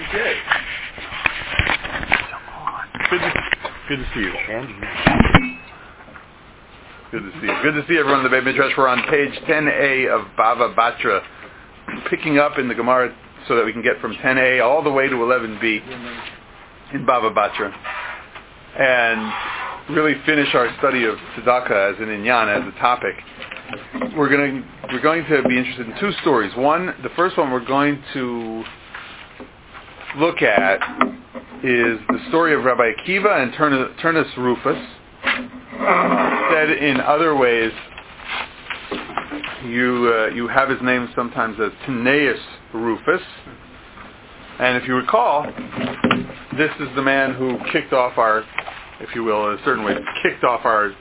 Okay. Good to see you. Good to see you. Good to see everyone in the Beit Midrash. We're on page 10a of Bava Batra, picking up in the Gemara so that we can get from 10a all the way to 11b in Bava Batra, and really finish our study of tzedakah as an inyan, as a topic. We're going to be interested in two stories. The first one we're going to look at is the story of Rabbi Akiva and Turnus Rufus. Said in other ways, you have his name sometimes as Tineus Rufus, and if you recall, this is the man who kicked off our, if you will, in a certain way, kicked off our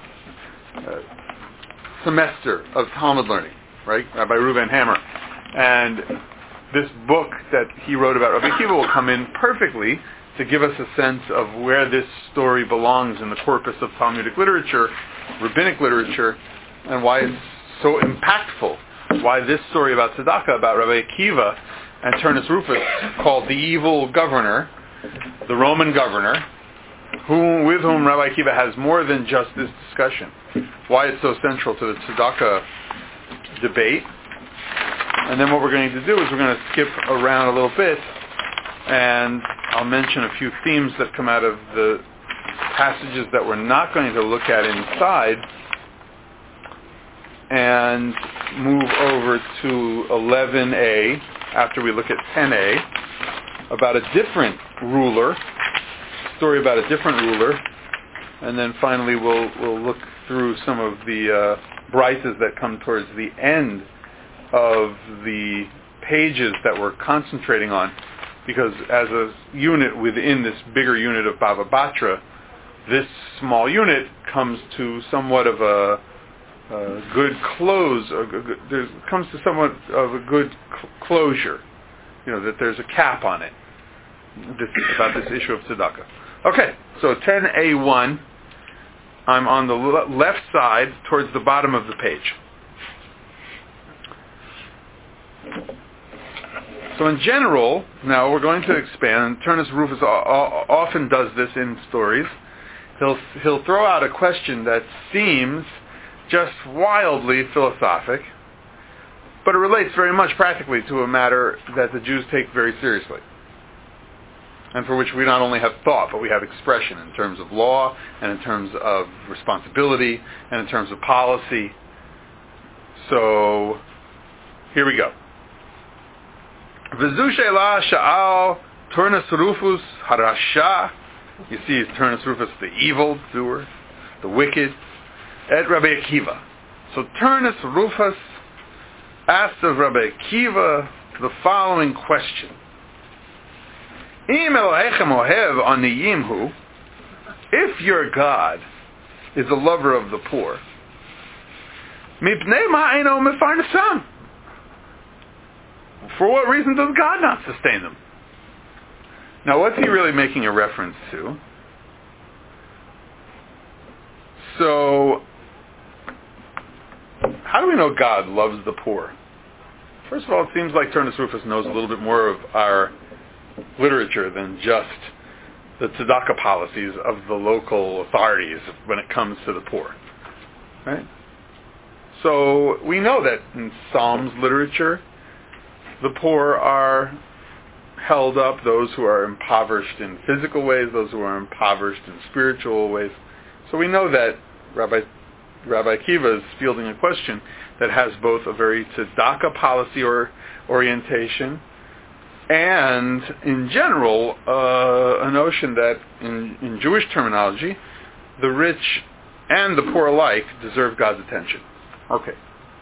semester of Talmud learning, right? Rabbi Reuven Hammer. And this book that he wrote about Rabbi Akiva will come in perfectly to give us a sense of where this story belongs in the corpus of Talmudic literature, rabbinic literature, and why it's so impactful. Why this story about tzedakah, about Rabbi Akiva and Turnus Rufus, called the evil governor, the Roman governor, with whom Rabbi Akiva has more than just this discussion. Why it's so central to the tzedakah debate. And then what we're going to do is we're going to skip around a little bit, and I'll mention a few themes that come out of the passages that we're not going to look at inside, and move over to 11a after we look at 10a, about a different ruler, story about a different ruler, and then finally we'll look through some of the brises that come towards the end of the pages that we're concentrating on, because as a unit within this bigger unit of Bava Batra, this small unit comes to somewhat of a good close. Comes to somewhat of a good closure. That there's a cap on it. About this issue of tzedakah. Okay, so 10a1. I'm on the left side towards the bottom of the page. So in general, now we're going to expand. Turnus Rufus often does this in stories. He'll throw out a question that seems just wildly philosophic, but it relates very much practically to a matter that the Jews take very seriously, and for which we not only have thought, but we have expression in terms of law, and in terms of responsibility, and in terms of policy. So, here we go. V'zu she'ela sha'al Turnus Rufus harasha. You see, Turnus Rufus, the evil doer, the wicked, at Rabbi Akiva. So Turnus Rufus asked of Rabbi Akiva the following question. Im Elohechem ohev aniyim hu, if your God is a lover of the poor, mipnei ma eino mefarnesam, for what reason does God not sustain them? Now, what's he really making a reference to? So, how do we know God loves the poor? First of all, it seems like Turnus Rufus knows a little bit more of our literature than just the tzedakah policies of the local authorities when it comes to the poor. Right? So, we know that in Psalms literature, the poor are held up, those who are impoverished in physical ways, those who are impoverished in spiritual ways. So we know that Rabbi Akiva is fielding a question that has both a very tzedakah policy or orientation, and in general a notion that in Jewish terminology, the rich and the poor alike deserve God's attention. Okay.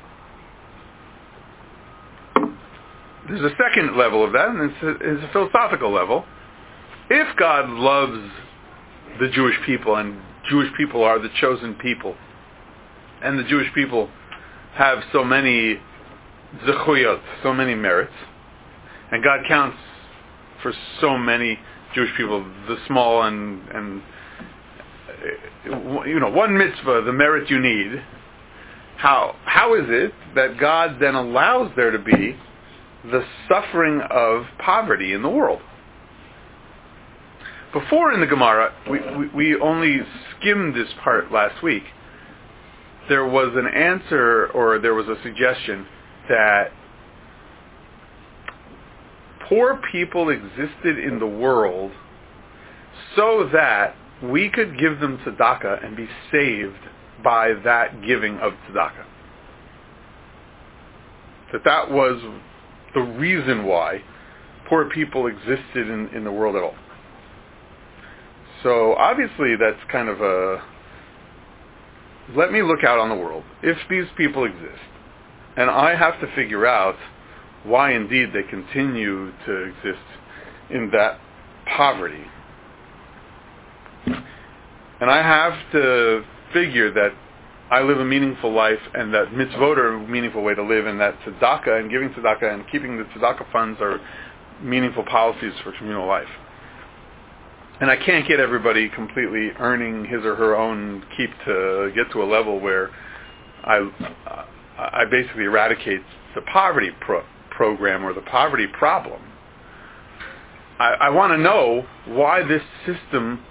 There's a second level of that, and it's a philosophical level. If God loves the Jewish people, and Jewish people are the chosen people, and the Jewish people have so many zechuyot, so many merits, and God counts for so many Jewish people the small and one mitzvah, the merit you need, how is it that God then allows there to be the suffering of poverty in the world? Before in the Gemara, we only skimmed this part last week. There was an answer, or there was a suggestion that poor people existed in the world so that we could give them tzedakah and be saved by that giving of tzedakah. That was the reason why poor people existed in the world at all. So obviously that's kind of a, let me look out on the world. If these people exist, and I have to figure out why indeed they continue to exist in that poverty, and I have to figure that I live a meaningful life and that mitzvot are a meaningful way to live, and that tzedakah and giving tzedakah and keeping the tzedakah funds are meaningful policies for communal life. And I can't get everybody completely earning his or her own keep to get to a level where I basically eradicate the poverty program or the poverty problem. I want to know why this system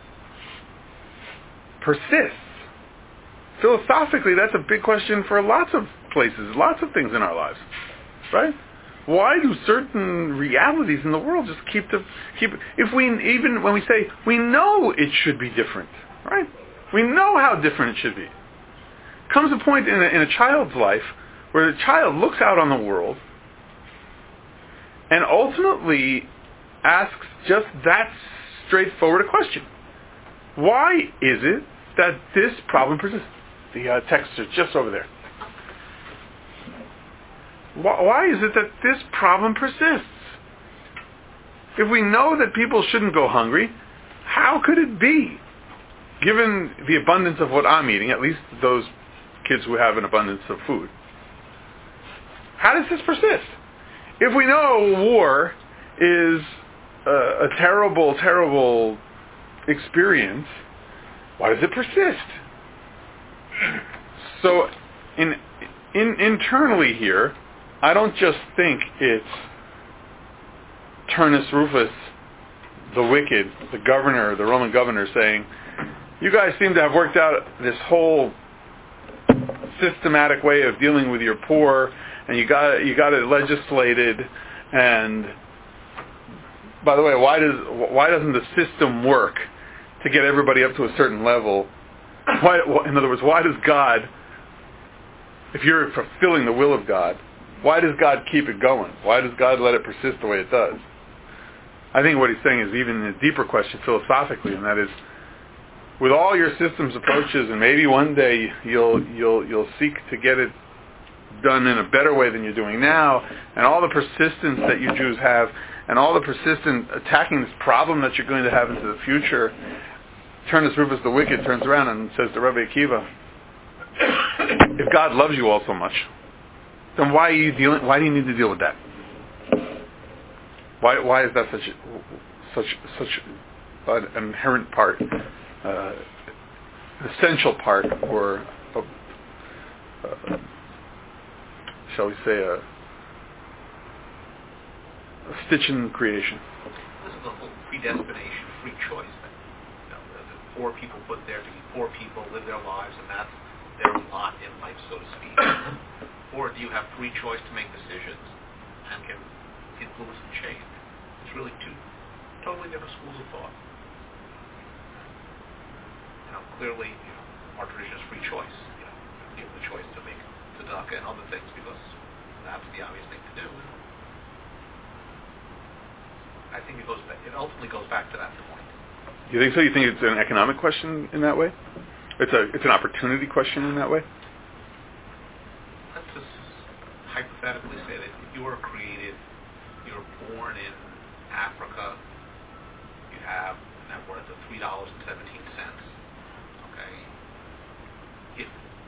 persists. Philosophically, that's a big question for lots of places, lots of things in our lives, right? Why do certain realities in the world just keep? If we, even when we say we know it should be different, right? We know how different it should be. Comes a point in a child's life where the child looks out on the world and ultimately asks just that straightforward a question: why is it that this problem persists? The texts are just over there. Why is it that this problem persists? If we know that people shouldn't go hungry, how could it be? Given the abundance of what I'm eating, at least those kids who have an abundance of food. How does this persist? If we know war is a terrible, terrible experience, why does it persist? So, internally here, I don't just think it's Turnus Rufus, the wicked, the governor, the Roman governor, saying, you guys seem to have worked out this whole systematic way of dealing with your poor, and you got it legislated, and by the way, why doesn't the system work to get everybody up to a certain level? In other words, why does God, if you're fulfilling the will of God, why does God keep it going? Why does God let it persist the way it does? I think what he's saying is even a deeper question philosophically, and that is, with all your systems approaches, and maybe one day you'll seek to get it done in a better way than you're doing now, and all the persistence that you Jews have, and all the persistent attacking this problem that you're going to have into the future, Turnus Rufus the wicked turns around and says to Rabbi Akiva, if God loves you all so much, then why do you need to deal with that? Why is that such an inherent part, essential part, or shall we say a stitch in creation? This is the whole predestination, free choice. The poor people put there to be poor people, live their lives, and that's their lot in life, so to speak. Or do you have free choice to make decisions and can influence and change? It's really two totally different schools of thought. Clearly, our tradition is free choice. Give the choice to make tzedakah and other things because that's the obvious thing to do. I think it ultimately goes back to that point. You think so? You think it's an economic question in that way? It's an opportunity question in that way? Let's just hypothetically say that if you were created, you were born in Africa, you have a net worth of $3.17. Okay, if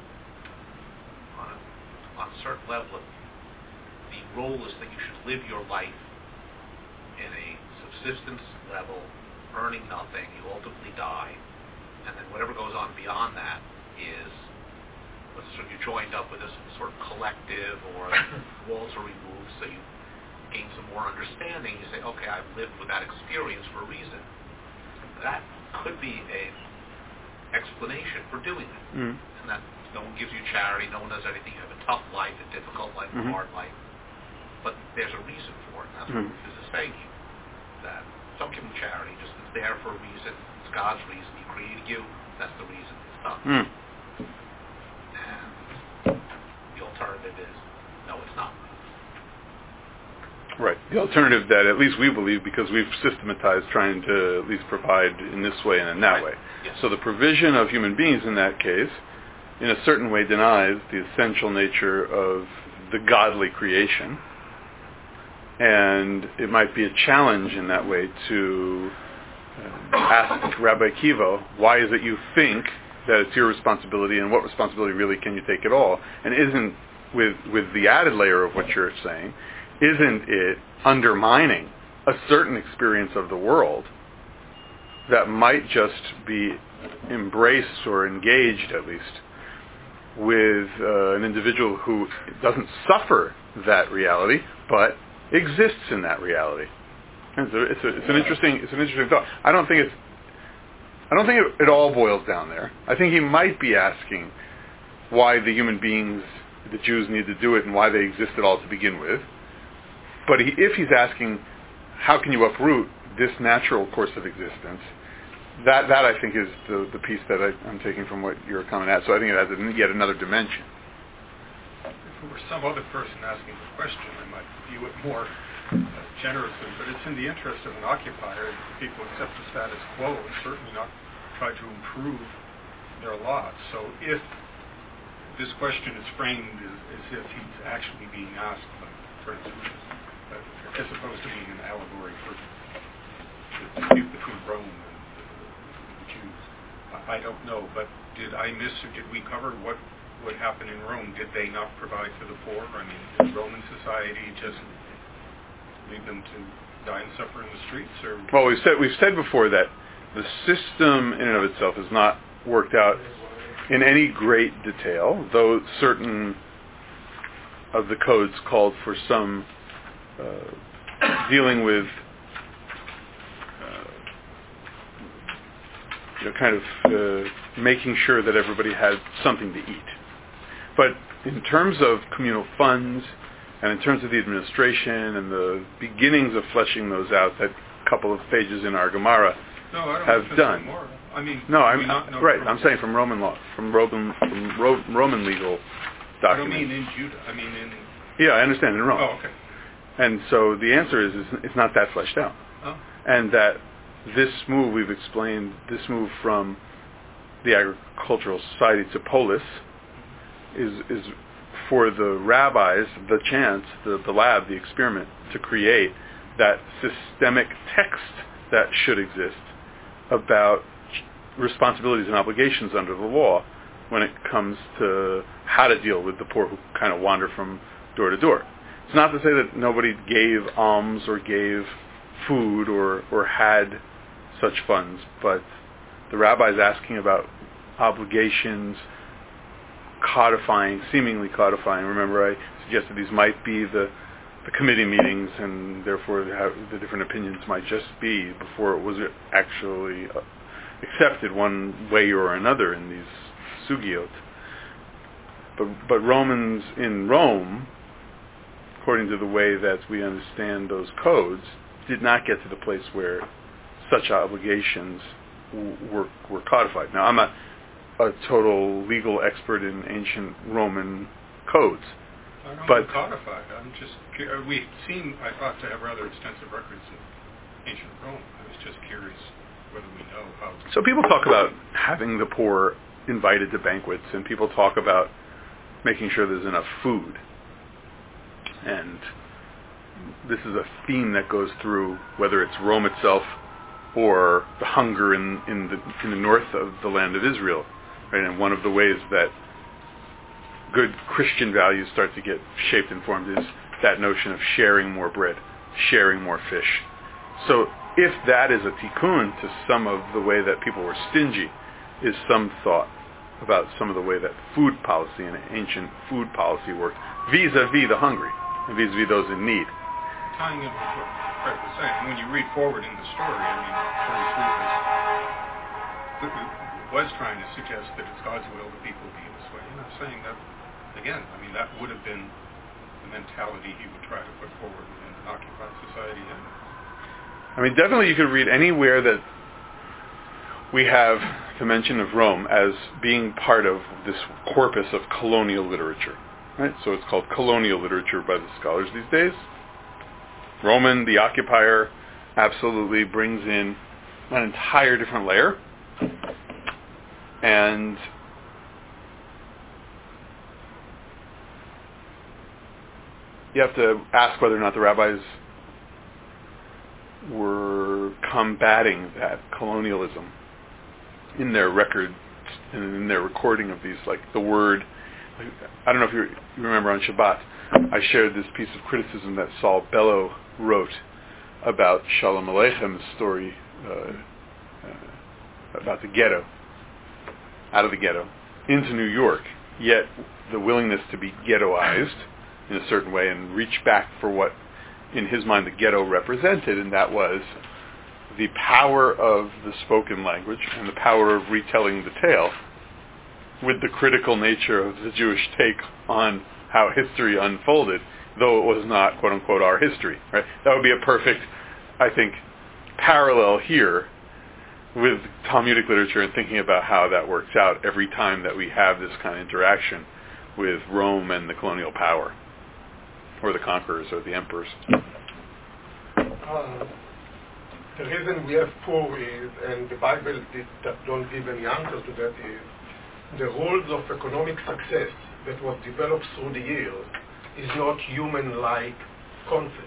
on a certain level, the role is that you should live your life in a subsistence level, earning nothing, you ultimately die, and then whatever goes on beyond that is, sort of, you're joined up with this sort of collective, or walls are removed, so you gain some more understanding. You say, okay, I've lived with that experience for a reason. that could be an explanation for doing it. Mm. And that no one gives you charity, no one does anything. You have a tough life, a difficult life, a hard life. But there's a reason for it. That's what Rufus is saying here. That don't give him charity, just it's there for a reason. It's God's reason. He created you. That's the reason it's done. And the alternative is, no, it's not. Right. The alternative that at least we believe, because we've systematized trying to at least provide in this way and in that way. Yes. So the provision of human beings in that case, in a certain way, denies the essential nature of the godly creation. And it might be a challenge in that way to ask Rabbi Akiva, why is it you think that it's your responsibility, and what responsibility really can you take at all? And isn't, with the added layer of what you're saying, isn't it undermining a certain experience of the world that might just be embraced or engaged, at least, with an individual who doesn't suffer that reality, but exists in that reality? And so it's an interesting thought. I don't think it all boils down there. I think he might be asking why the human beings, the Jews, need to do it and why they exist at all to begin with. But if he's asking, how can you uproot this natural course of existence, that I think is the piece that I'm taking from what you're coming at. So I think it has yet another dimension. If it were some other person asking the question, I might view it more generously, but it's in the interest of an occupier that people accept the status quo and certainly not try to improve their lot. So if this question is framed as if he's actually being asked by Prince Rufus, as opposed to being an allegory for the dispute between Rome and the Jews, I don't know, but did I miss or did we cover what would happen in Rome? Did they not provide for the poor? I mean, did Roman society just leave them to die and suffer in the streets? Or well, we've said before that the system in and of itself is not worked out in any great detail, though certain of the codes called for some dealing with making sure that everybody had something to eat. But in terms of communal funds and in terms of the administration and the beginnings of fleshing those out, that couple of pages in our Gemara have done. More. I mean, no, I'm saying from Roman law, from Roman legal documents. I don't mean in Judah. I mean in. Yeah, I understand, in Rome. Oh, okay. And so the answer is it's not that fleshed out. Oh. And that this move, we've explained, this move from the agricultural society to polis is for the rabbis the chance, the lab, the experiment to create that systemic text that should exist about responsibilities and obligations under the law when it comes to how to deal with the poor who kind of wander from door to door. It's not to say that nobody gave alms or gave food or had such funds, but the rabbis asking about obligations, seemingly codifying. Remember, I suggested these might be the committee meetings, and therefore the different opinions might just be before it was actually accepted one way or another in these sugiot. But Romans in Rome, according to the way that we understand those codes, did not get to the place where such obligations were codified. Now, I'm not a total legal expert in ancient Roman codes. I don't but know codified. I'm just we seem, I thought, to have rather extensive records of ancient Rome. I was just curious whether we know how. So people talk about having the poor invited to banquets, and people talk about making sure there's enough food. And this is a theme that goes through whether it's Rome itself or the hunger in the north of the land of Israel. Right? And one of the ways that good Christian values start to get shaped and formed is that notion of sharing more bread, sharing more fish. So if that is a tikkun to some of the way that people were stingy, is some thought about some of the way that food policy and ancient food policy worked vis-a-vis the hungry, and vis-a-vis those in need. Tying in with what Fred was saying, when you read forward in the story, I mean, Prince Rufus was trying to suggest that it's God's will that people be this way. And I'm saying that, again, I mean, that would have been the mentality he would try to put forward in an occupied society. I mean, definitely you could read anywhere that we have the mention of Rome as being part of this corpus of colonial literature. Right? So it's called colonial literature by the scholars these days. Roman, the occupier, absolutely brings in an entire different layer. And you have to ask whether or not the rabbis were combating that colonialism in their records and in their recording of these, like the word. I don't know if you remember on Shabbat, I shared this piece of criticism that Saul Bellow wrote about Shalom Aleicham's story about the ghetto, out of the ghetto, into New York, yet the willingness to be ghettoized in a certain way and reach back for what, in his mind, the ghetto represented, and that was the power of the spoken language and the power of retelling the tale with the critical nature of the Jewish take on how history unfolded, though it was not, quote-unquote, our history. Right? That would be a perfect, I think, parallel here with Talmudic literature and thinking about how that works out every time that we have this kind of interaction with Rome and the colonial power, or the conquerors, or the emperors. The reason we have poor is, and the Bible don't give any answer to that, is the rules of economic success that was developed through the years is not human-like concept.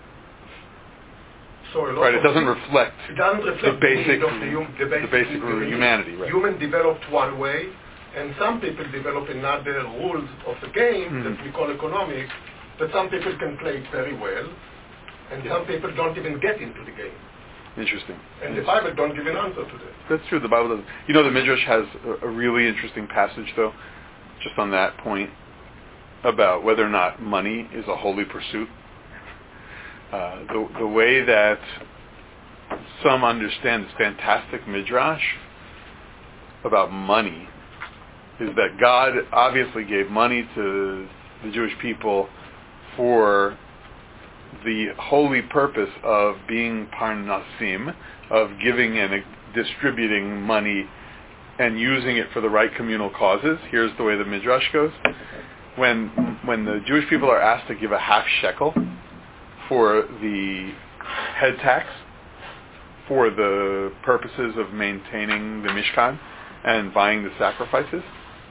So right, it doesn't reflect the basic of humanity. Right. Human developed one way, and some people develop another rules of the game that we call economic, that some people can play it very well, and some people don't even get into the game. Interesting. And the Bible don't give an answer to that. That's true, the Bible doesn't. You know, the Midrash has a really interesting passage, though, just on that point, about whether or not money is a holy pursuit. The way that some understand this fantastic Midrash about money is that God obviously gave money to the Jewish people for the holy purpose of being parnasim, of giving and distributing money and using it for the right communal causes. Here's the way the Midrash goes. When the Jewish people are asked to give a half shekel for the head tax, for the purposes of maintaining the Mishkan and buying the sacrifices,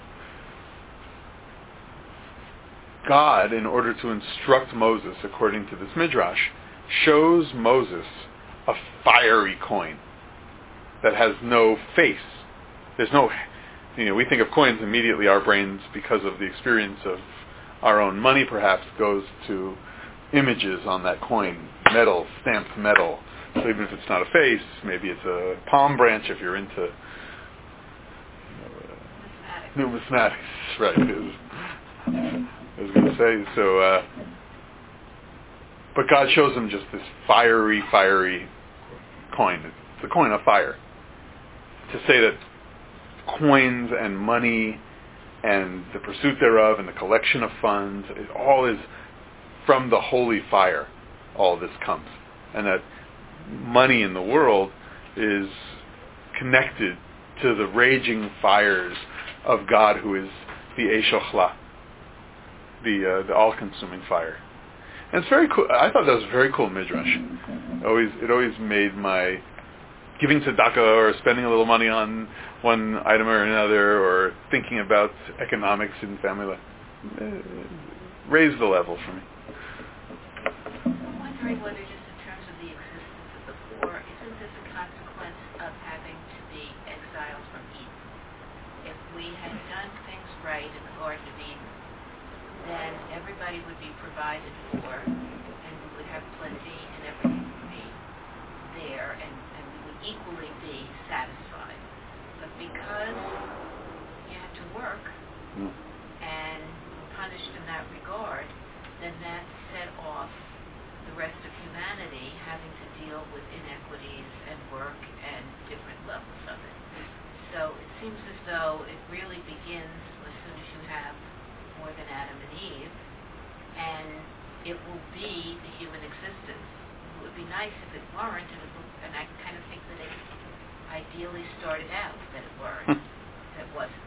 God, in order to instruct Moses, according to this Midrash, shows Moses a fiery coin that has no face. There's no, we think of coins immediately, our brains, because of the experience of our own money perhaps, goes to images on that coin, metal, stamped metal. So even if it's not a face, maybe it's a palm branch if you're into numismatics. Right. I was going to say, so, but God shows him just this fiery coin. It's a coin of fire. To say that coins and money and the pursuit thereof and the collection of funds, it all is from the holy fire, all this comes. And that money in the world is connected to the raging fires of God, who is the Eshochla, the all-consuming fire. And it's very cool. I thought that was a very cool Midrash. It always made my giving tzedakah or spending a little money on one item or another, or thinking about economics in family life, raise the level for me. I'm wondering whether, just in terms of the existence of the poor, isn't this a consequence of having to be exiled from Eden? If we had done things right in the Garden of Eden, then everybody would be provided for, and we would have plenty, and everything would be there, and we would equally be satisfied. But because you had to work and were punished in that regard, then that set off the rest of humanity having to deal with inequities and work and different levels of it. seems as though it really begins as soon as you have more than Adam and Eve, and it will be the human existence. It would be nice if it weren't, and I kind of think that it ideally started out that it weren't, that it wasn't.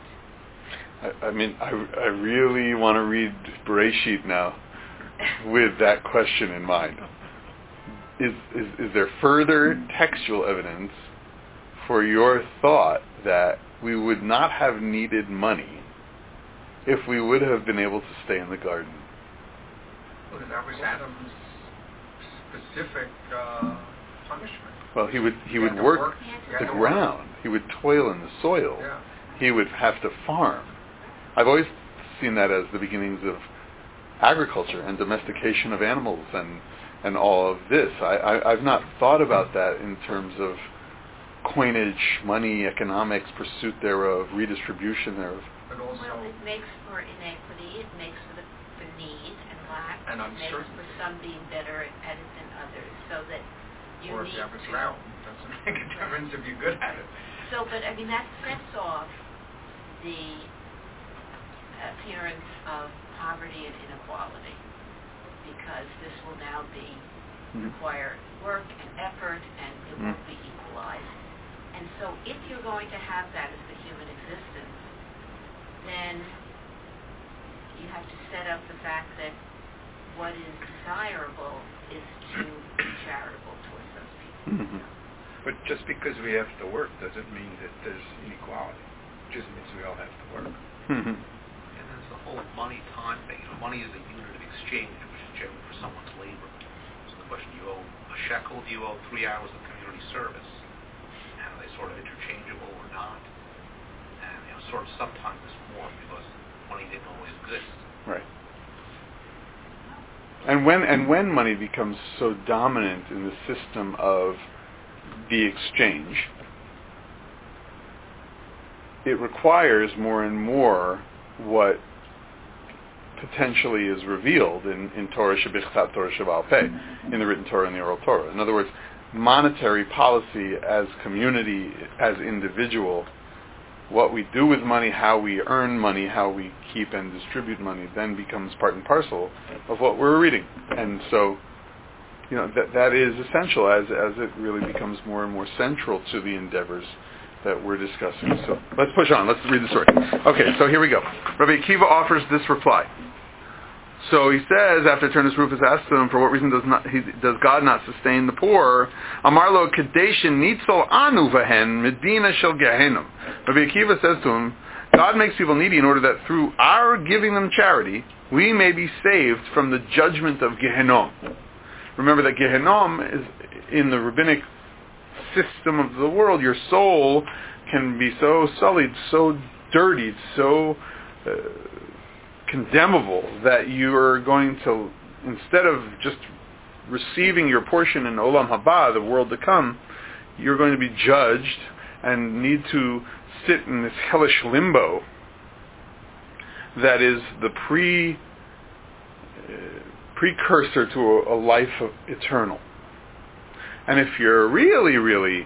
I really want to read Bereshit now with that question in mind. Is there further textual evidence for your thought that we would not have needed money if we would have been able to stay in the garden? Well, that was Adam's specific punishment. Well, he would work the ground. He would toil in the soil. Yeah. He would have to farm. I've always seen that as the beginnings of agriculture and domestication of animals and all of this. I've not thought about that in terms of coinage, money, economics, pursuit thereof, redistribution thereof. But also, well, it makes for inequity, it makes for need and lack, and it makes for some being better at it than others, so that you or need if you have a to... drought, it doesn't make a difference if you're good at it. So, but I mean, that sets off the appearance of poverty and inequality, because this will now require work and effort, and it won't be equalized. And so if you're going to have that as the human existence, then you have to set up the fact that what is desirable is to be charitable towards those people. Mm-hmm. But just because we have to work doesn't mean that there's inequality. It just means we all have to work. Mm-hmm. And there's the whole money-time thing. Money is a unit of exchange, which is generally for someone's labor. So the question, do you owe a shekel? Do you owe 3 hours of community service? And are they sort of interchangeable or not? And sort of sometimes it's more because money didn't always exist. Right. And when money becomes so dominant in the system of the exchange, it requires more and more what potentially is revealed in Torah Shebichtat, Torah Sheba'al Peh, in the written Torah and the oral Torah. In other words, monetary policy as community, as individual, what we do with money, how we earn money, how we keep and distribute money, then becomes part and parcel of what we're reading. And so, that is essential as it really becomes more and more central to the endeavors that we're discussing. So let's push on. Let's read the story. Okay, so here we go. Rabbi Akiva offers this reply. So he says, after Turnus Rufus asks him, for what reason does God not sustain the poor? Amar lo kadeshin nitzol anu vahen medina shel gehenim. Rabbi Akiva says to him, God makes people needy in order that through our giving them charity, we may be saved from the judgment of Gehenom. Remember that Gehenom is in the rabbinic system of the world. Your soul can be so sullied, so dirtied, so condemnable that you are going to, instead of just receiving your portion in Olam Haba, the world to come, you're going to be judged and need to sit in this hellish limbo that is the precursor to a life of eternal. And if you're really, really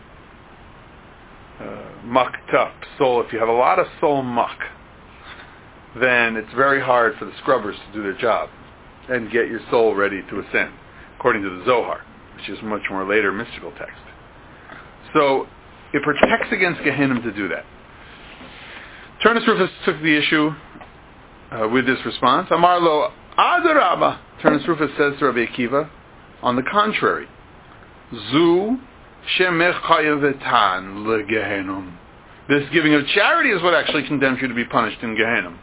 mucked up soul, if you have a lot of soul muck, then it's very hard for the scrubbers to do their job and get your soul ready to ascend, according to the Zohar, which is a much more later mystical text. So it protects against Gehenim to do that. Turnus Rufus took the issue with this response. Amar lo adarabba. Turnus Rufus says to Rabbi Akiva, on the contrary, Zu shemechayevetan legehenom. This giving of charity is what actually condemns you to be punished in Gehenim.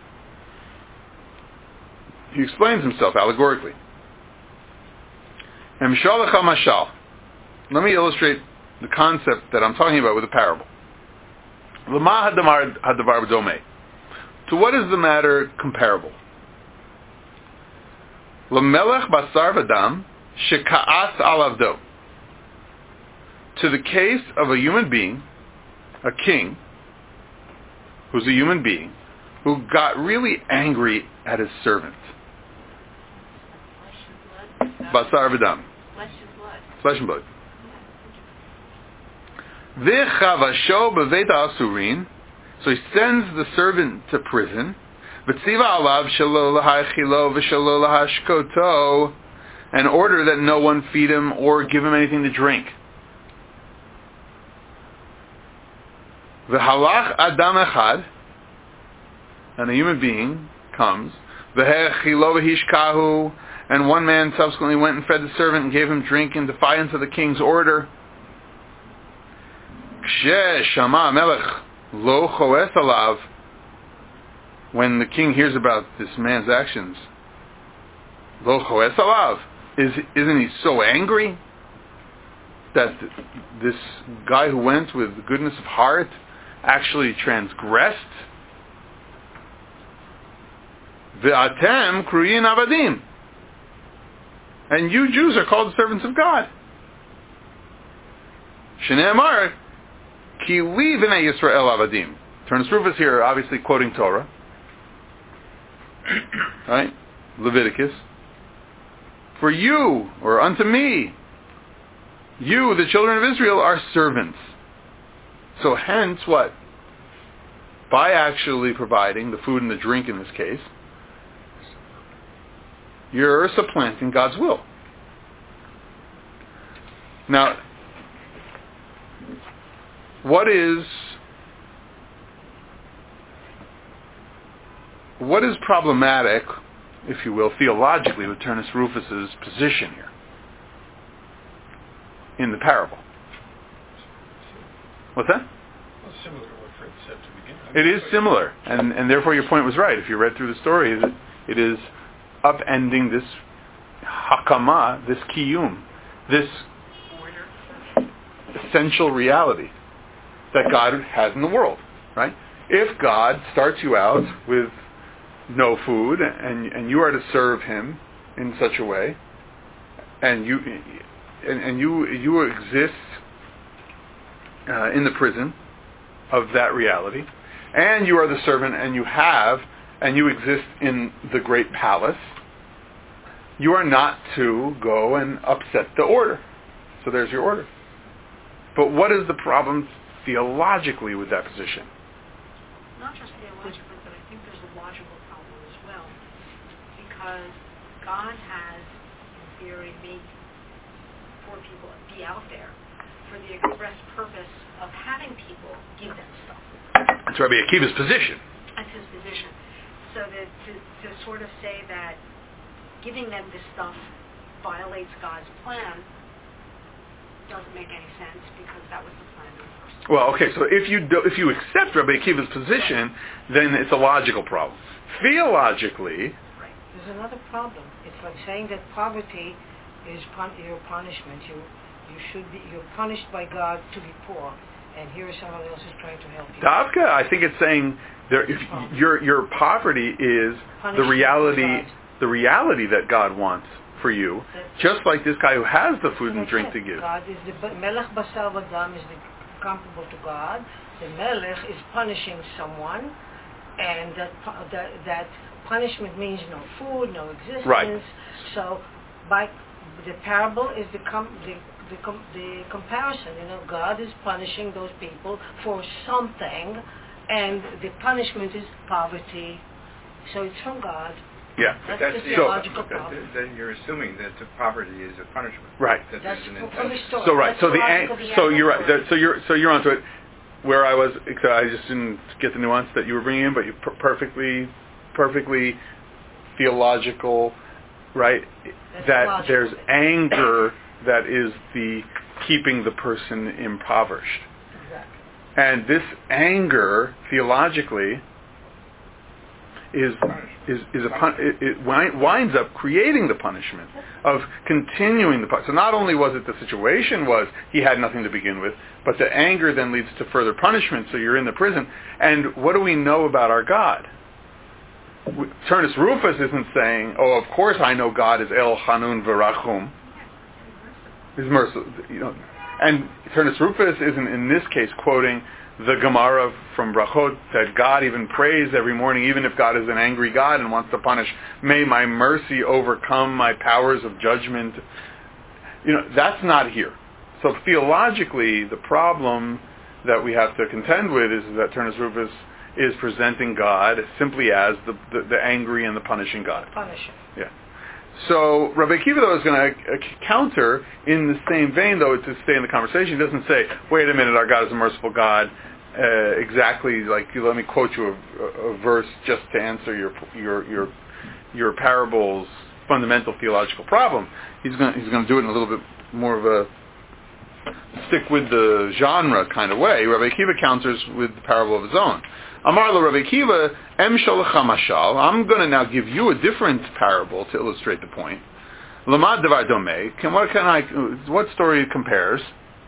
He explains himself allegorically. Emshalacha mashal. Let me illustrate the concept that I'm talking about with a parable. Lama hadavar b'domeh. To what is the matter comparable? Lamelech basar v'dam sheka'as alavdo. To the case of a human being, a king, who's a human being, who got really angry at his servant. Basar v'dam. Flesh and blood. V'chavasho b'veit ha'asurin, So he sends the servant to prison. V'tziva alav shelo lahachilo v'shelo lahashkoto, and order that no one feed him or give him anything to drink. V'halach adam echad, and a human being comes. V'hechilo v'hishkahu, and one man subsequently went and fed the servant and gave him drink in defiance of the king's order. Ksheh shama melech lo choes alav, when the king hears about this man's actions, lo choes alav, isn't he so angry that this guy who went with goodness of heart actually transgressed? Ve'atem kruyin avadim, and you Jews are called the servants of God. Shneimar ki li v'nei Yisrael avadim. Turnus Rufus here obviously quoting Torah, right? Leviticus. For you, or unto me, you, the children of Israel, are servants. So hence what? By actually providing the food and the drink in this case, you're supplanting God's will. Now, what is problematic, if you will, theologically with Turnus Rufus's position here in the parable? What's that? Well, similar to what Fred said to begin with. It is similar, and therefore your point was right. If you read through the story, it is upending this hakama, this kiyum, this essential reality that God has in the world, right? If God starts you out with no food and you are to serve Him in such a way, and you exist in the prison of that reality, and you are the servant, and you exist in the great palace, you are not to go and upset the order. So there's your order. But what is the problem theologically with that position? Not just theologically, but I think there's a logical problem as well. Because God has, in theory, made poor people be out there for the express purpose of having people give them stuff. That's Rabbi Akiva's position. That's his position. So that to sort of say that giving them this stuff violates God's plan doesn't make any sense, because that was the plan in the first place. Well, okay, so if you accept Rabbi Akiva's position, then it's a logical problem. Theologically, right. There's another problem. It's like saying that poverty is your punishment. You're punished by God to be poor, and here someone else is trying to help you. Davka, I think it's saying your poverty is the reality that God wants for you, just like this guy who has the food and drink to give. God is the Melech Basar V'Dam is comparable to God. The Melech is punishing someone, and that punishment means no food, no existence. Right. So, by the parable is the comparison. God is punishing those people for something, and the punishment is poverty. So it's from God. Yeah. That's the theological problem. Then you're assuming that the poverty is a punishment. Right. That's from the story. So right. That's So you're right. So you're onto it. Where I was, I just didn't get the nuance that you were bringing in, but you perfectly theological, right? That's that logical. There's anger that is the keeping the person impoverished. Exactly. And this anger, theologically, it winds up creating the punishment of continuing the punishment. So not only was it the situation was he had nothing to begin with, but the anger then leads to further punishment, so you're in the prison. And what do we know about our God? Turnus Rufus isn't saying, oh, of course I know God is El Hanun V'Rachum. He's merciful. And Turnus Rufus isn't in this case quoting the Gemara from Brachot that God even prays every morning, even if God is an angry God and wants to punish, may my mercy overcome my powers of judgment. That's not here. So theologically, the problem that we have to contend with is that Turnus Rufus is presenting God simply as the angry and the punishing God. Punisher. Yeah. So Rabbi Akiva, though, is going to counter in the same vein, though, to stay in the conversation. He doesn't say, wait a minute, our God is a merciful God, exactly like, let me quote you a verse just to answer your parable's fundamental theological problem. He's going to do it in a little bit more of a stick with the genre kind of way. Rabbi Akiva counters with the parable of his own. Amar lo Rabbi Akiva, em sholacha mashal. I'm going to now give you a different parable to illustrate the point. Lamad davar domei. What story compares?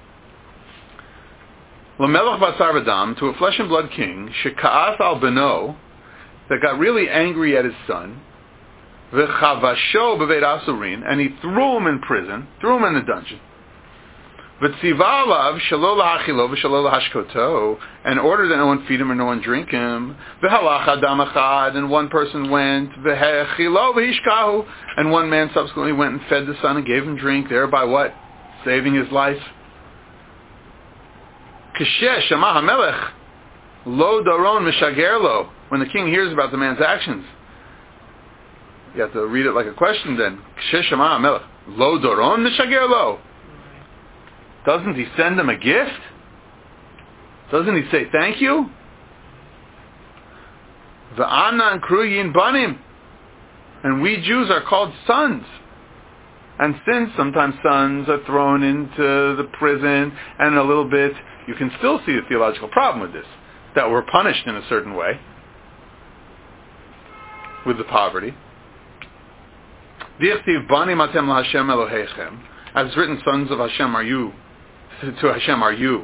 Lamelech basar v'dam, to a flesh and blood king, sheka'as al beno, that got really angry at his son, v'chavasho b'veit asurin, and he threw him in prison, threw him in the dungeon. V'tziva alav shelo lahachilo v'shelo lahashkoto, and ordered that no one feed him or no one drink him. V'halach adam echad, and one person went. V'hechilo v'hishkahu, and one man subsequently went and fed the son and gave him drink, thereby what? Saving his life. K'sheh shama hamelech lo daron mishager lo. When the king hears about the man's actions, you have to read it like a question then. K'sheh shama hamelech lo daron mishager lo. Doesn't he send him a gift? Doesn't he say thank you? V'anan kruyin banim. And we Jews are called sons. And since sometimes sons are thrown into the prison and a little bit, you can still see the theological problem with this. That we're punished in a certain way with the poverty. Dichtiv banim atem laHashem Elohechem. As it's written, sons of Hashem are you. To Hashem are you,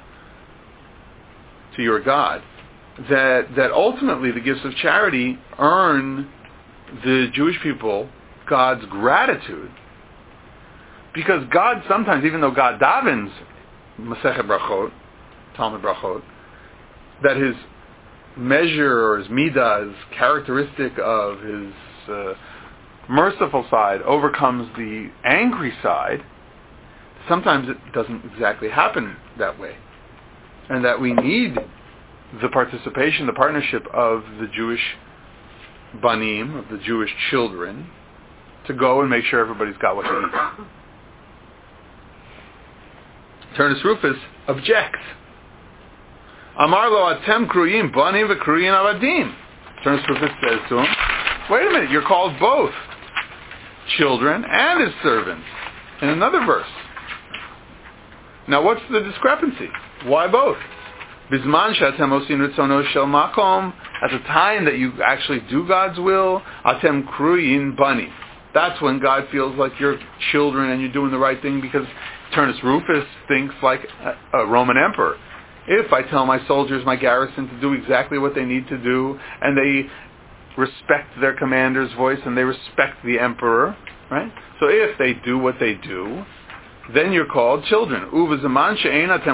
to your God, that ultimately the gifts of charity earn the Jewish people God's gratitude, because God sometimes, even though God davens Masechet Brachot, Talmud Brachot, that his measure or his midah, his characteristic of his merciful side overcomes the angry side. Sometimes it doesn't exactly happen that way. And that we need the participation, the partnership of the Jewish banim, of the Jewish children, to go and make sure everybody's got what they need. Turnus Rufus objects. Amar lo atem kruyim banim v'kruyim avadim. Turnus Rufus says to him, wait a minute, you're called both children and his servants in another verse. Now, what's the discrepancy? Why both? Bizman she'atem osin ritzono shel makom, at the time that you actually do God's will, atem kruyin bani. That's when God feels like you're children and you're doing the right thing, because Turnus Rufus thinks like a Roman emperor. If I tell my soldiers, my garrison, to do exactly what they need to do, and they respect their commander's voice and they respect the emperor, right? So if they do what they do, then you're called children. But at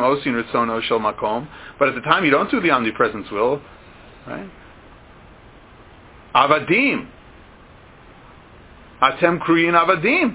the time you don't do the omnipresence will, right? Avadim. Atem kruyin avadim.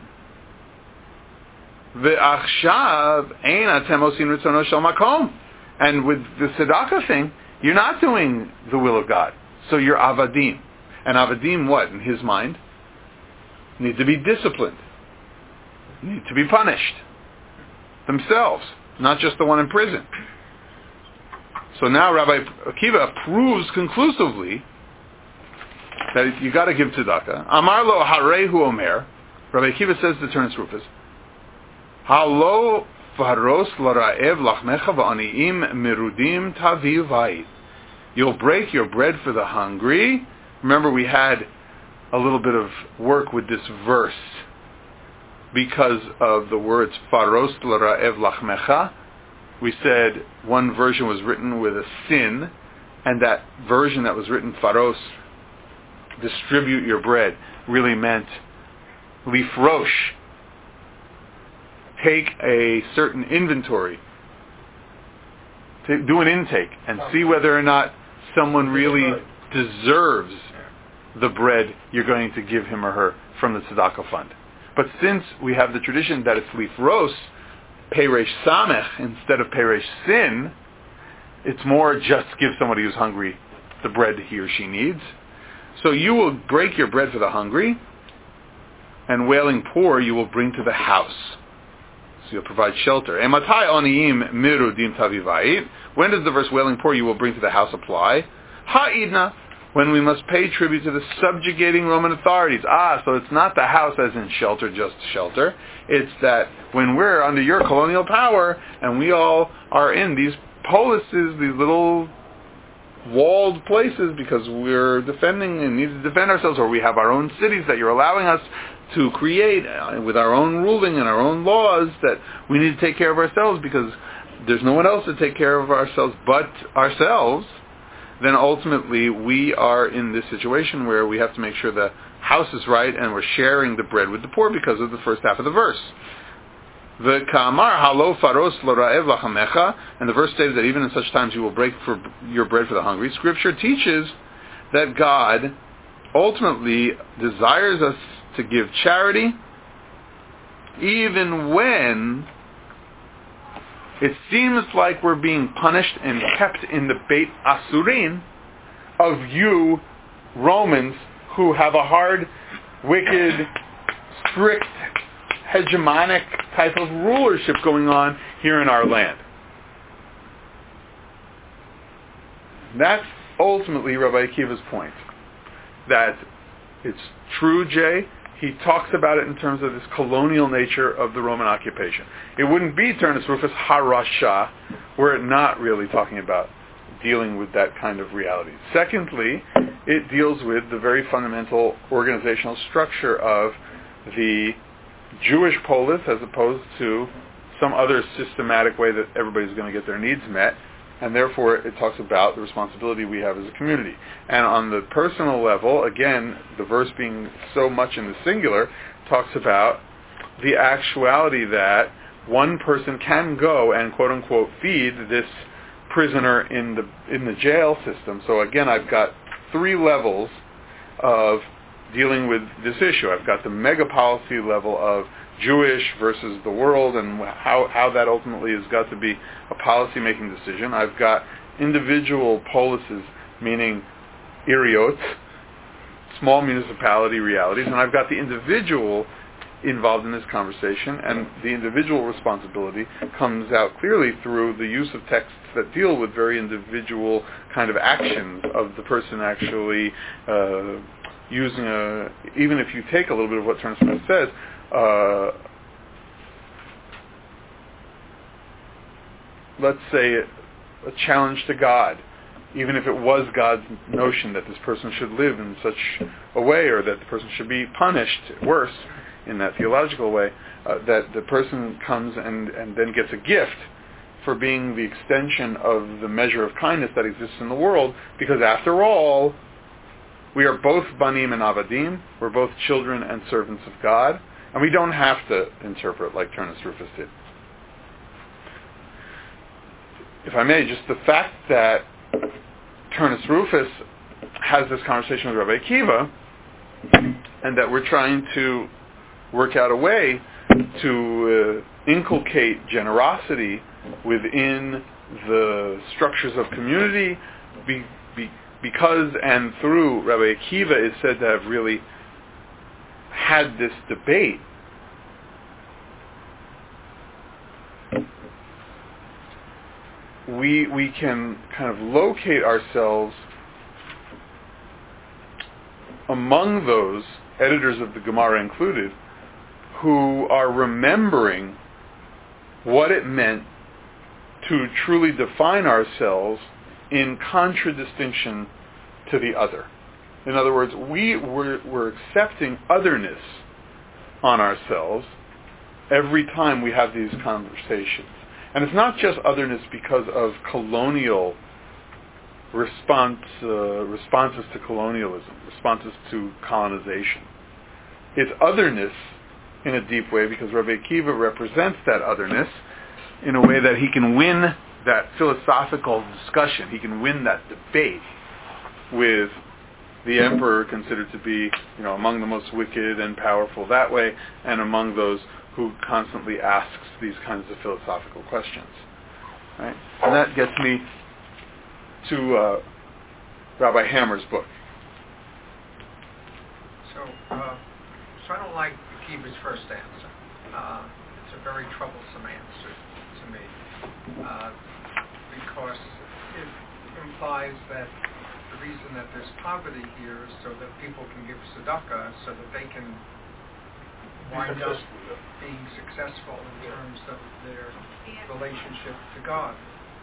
Ve'achshav ein atem osin ritzono shel makom. And with the tzedakah thing, you're not doing the will of God. So you're avadim. And avadim, what, in his mind? Need to be disciplined. Need to be punished themselves, not just the one in prison. So now Rabbi Akiva proves conclusively that you got to give tzedakah. Amar lo harehu omer. Rabbi Akiva says to Turnus Rufus, Halo faros l'ra'ev lachmecha v'aniim merudim taviv vayit. You'll break your bread for the hungry. Remember, we had a little bit of work with this verse because of the words faros l'ra'ev lachmecha. We said one version was written with a sin, and that version that was written faros, distribute your bread, really meant lifrosh, take a certain inventory, do an intake, and see whether or not someone really deserves the bread you're going to give him or her from the tzedakah fund. But since we have the tradition that it's lifros, peresh samech, instead of peresh sin, It's more just give somebody who's hungry the bread he or she needs. So you will break your bread for the hungry, and wailing poor you will bring to the house. So you'll provide shelter. When does the verse wailing poor you will bring to the house apply? Ha'idna, when we must pay tribute to the subjugating Roman authorities. So it's not the house as in shelter, just shelter. It's that when we're under your colonial power and we all are in these polises, these little walled places because we're defending and need to defend ourselves, or we have our own cities that you're allowing us to create with our own ruling and our own laws, that we need to take care of ourselves because there's no one else to take care of ourselves but ourselves, then ultimately we are in this situation where we have to make sure the house is right and we're sharing the bread with the poor because of the first half of the verse. The Ka'amar halo faros lo ra'ev lachamecha, and the verse states that even in such times you will break for your bread for the hungry. Scripture teaches that God ultimately desires us to give charity even when it seems like we're being punished and kept in the Beit Asurin of you Romans who have a hard, wicked, strict, hegemonic type of rulership going on here in our land. That's ultimately Rabbi Akiva's point. That it's true, Jay. He talks about it in terms of this colonial nature of the Roman occupation. It wouldn't be Turnus Rufus Harasha were it not really talking about dealing with that kind of reality. Secondly, it deals with the very fundamental organizational structure of the Jewish polis as opposed to some other systematic way that everybody's going to get their needs met, and therefore it talks about the responsibility we have as a community. And on the personal level, again, the verse being so much in the singular, talks about the actuality that one person can go and quote-unquote feed this prisoner in the jail system. So again, I've got three levels of dealing with this issue. I've got the mega policy level of Jewish versus the world and how that ultimately has got to be a policy-making decision. I've got individual policies, meaning iriot, small municipality realities, and I've got the individual involved in this conversation, and the individual responsibility comes out clearly through the use of texts that deal with very individual kind of actions of the person actually using even if you take a little bit of what Turnus Rufus says, let's say a challenge to God, even if it was God's notion that this person should live in such a way or that the person should be punished worse in that theological way, that the person comes and then gets a gift for being the extension of the measure of kindness that exists in the world, because after all, we are both banim and avadim, we're both children and servants of God, and we don't have to interpret like Turnus Rufus did. If I may, just the fact that Turnus Rufus has this conversation with Rabbi Akiva, and that we're trying to work out a way to inculcate generosity within the structures of community, because and through Rabbi Akiva is said to have really had this debate. We can kind of locate ourselves among those editors of the Gemara included who are remembering what it meant to truly define ourselves in contradistinction to the other. In other words, we're accepting otherness on ourselves every time we have these conversations. And it's not just otherness because of colonial responses to colonialism, responses to colonization. It's otherness in a deep way because Rabbi Akiva represents that otherness in a way that he can win that philosophical discussion. He can win that debate with the emperor considered to be, among the most wicked and powerful that way, and among those who constantly asks these kinds of philosophical questions. Right? And that gets me to Rabbi Hammer's book. So I don't like Akiva's first answer. It's a very troublesome answer to me because it implies that the reason that there's poverty here is so that people can give tzedakah, so that they can wind up being successful in terms of their relationship to God.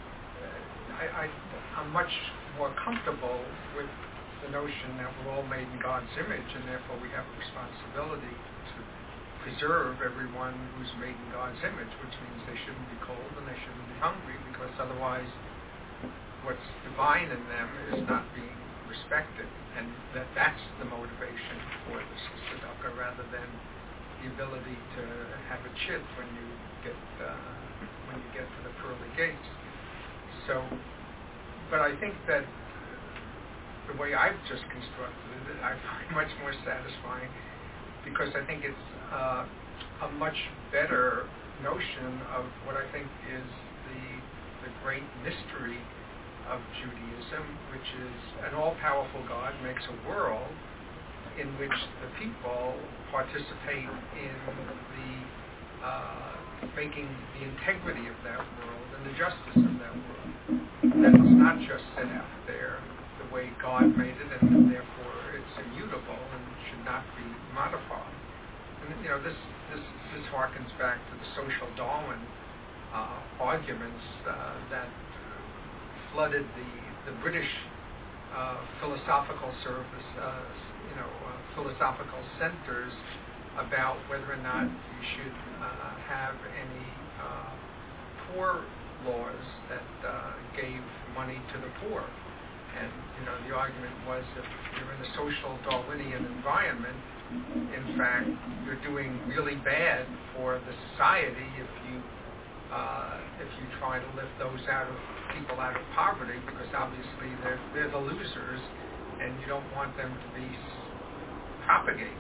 I'm much more comfortable with the notion that we're all made in God's image, and therefore we have a responsibility to preserve everyone who's made in God's image, which means they shouldn't be cold and they shouldn't be hungry, because otherwise what's divine in them is not being respected, and that's the motivation for the tzedakah, rather than the ability to have a chit when you get to the pearly gates. So, but I think that the way I've just constructed it, I find much more satisfying, because I think it's a much better notion of what I think is the great mystery of Judaism, which is an all-powerful God makes a world in which the people participate in the making the integrity of that world and the justice of that world. That it's not just set out there the way God made it, and therefore it's immutable and should not be modified. And this harkens back to the social Darwin arguments that flooded the British philosophical service, philosophical centers about whether or not you should have any poor laws that gave money to the poor. And the argument was, if you're in a social Darwinian environment, in fact, you're doing really bad for the society if you try to lift those people out of poverty, because obviously they're the losers, and you don't want them to be propagated.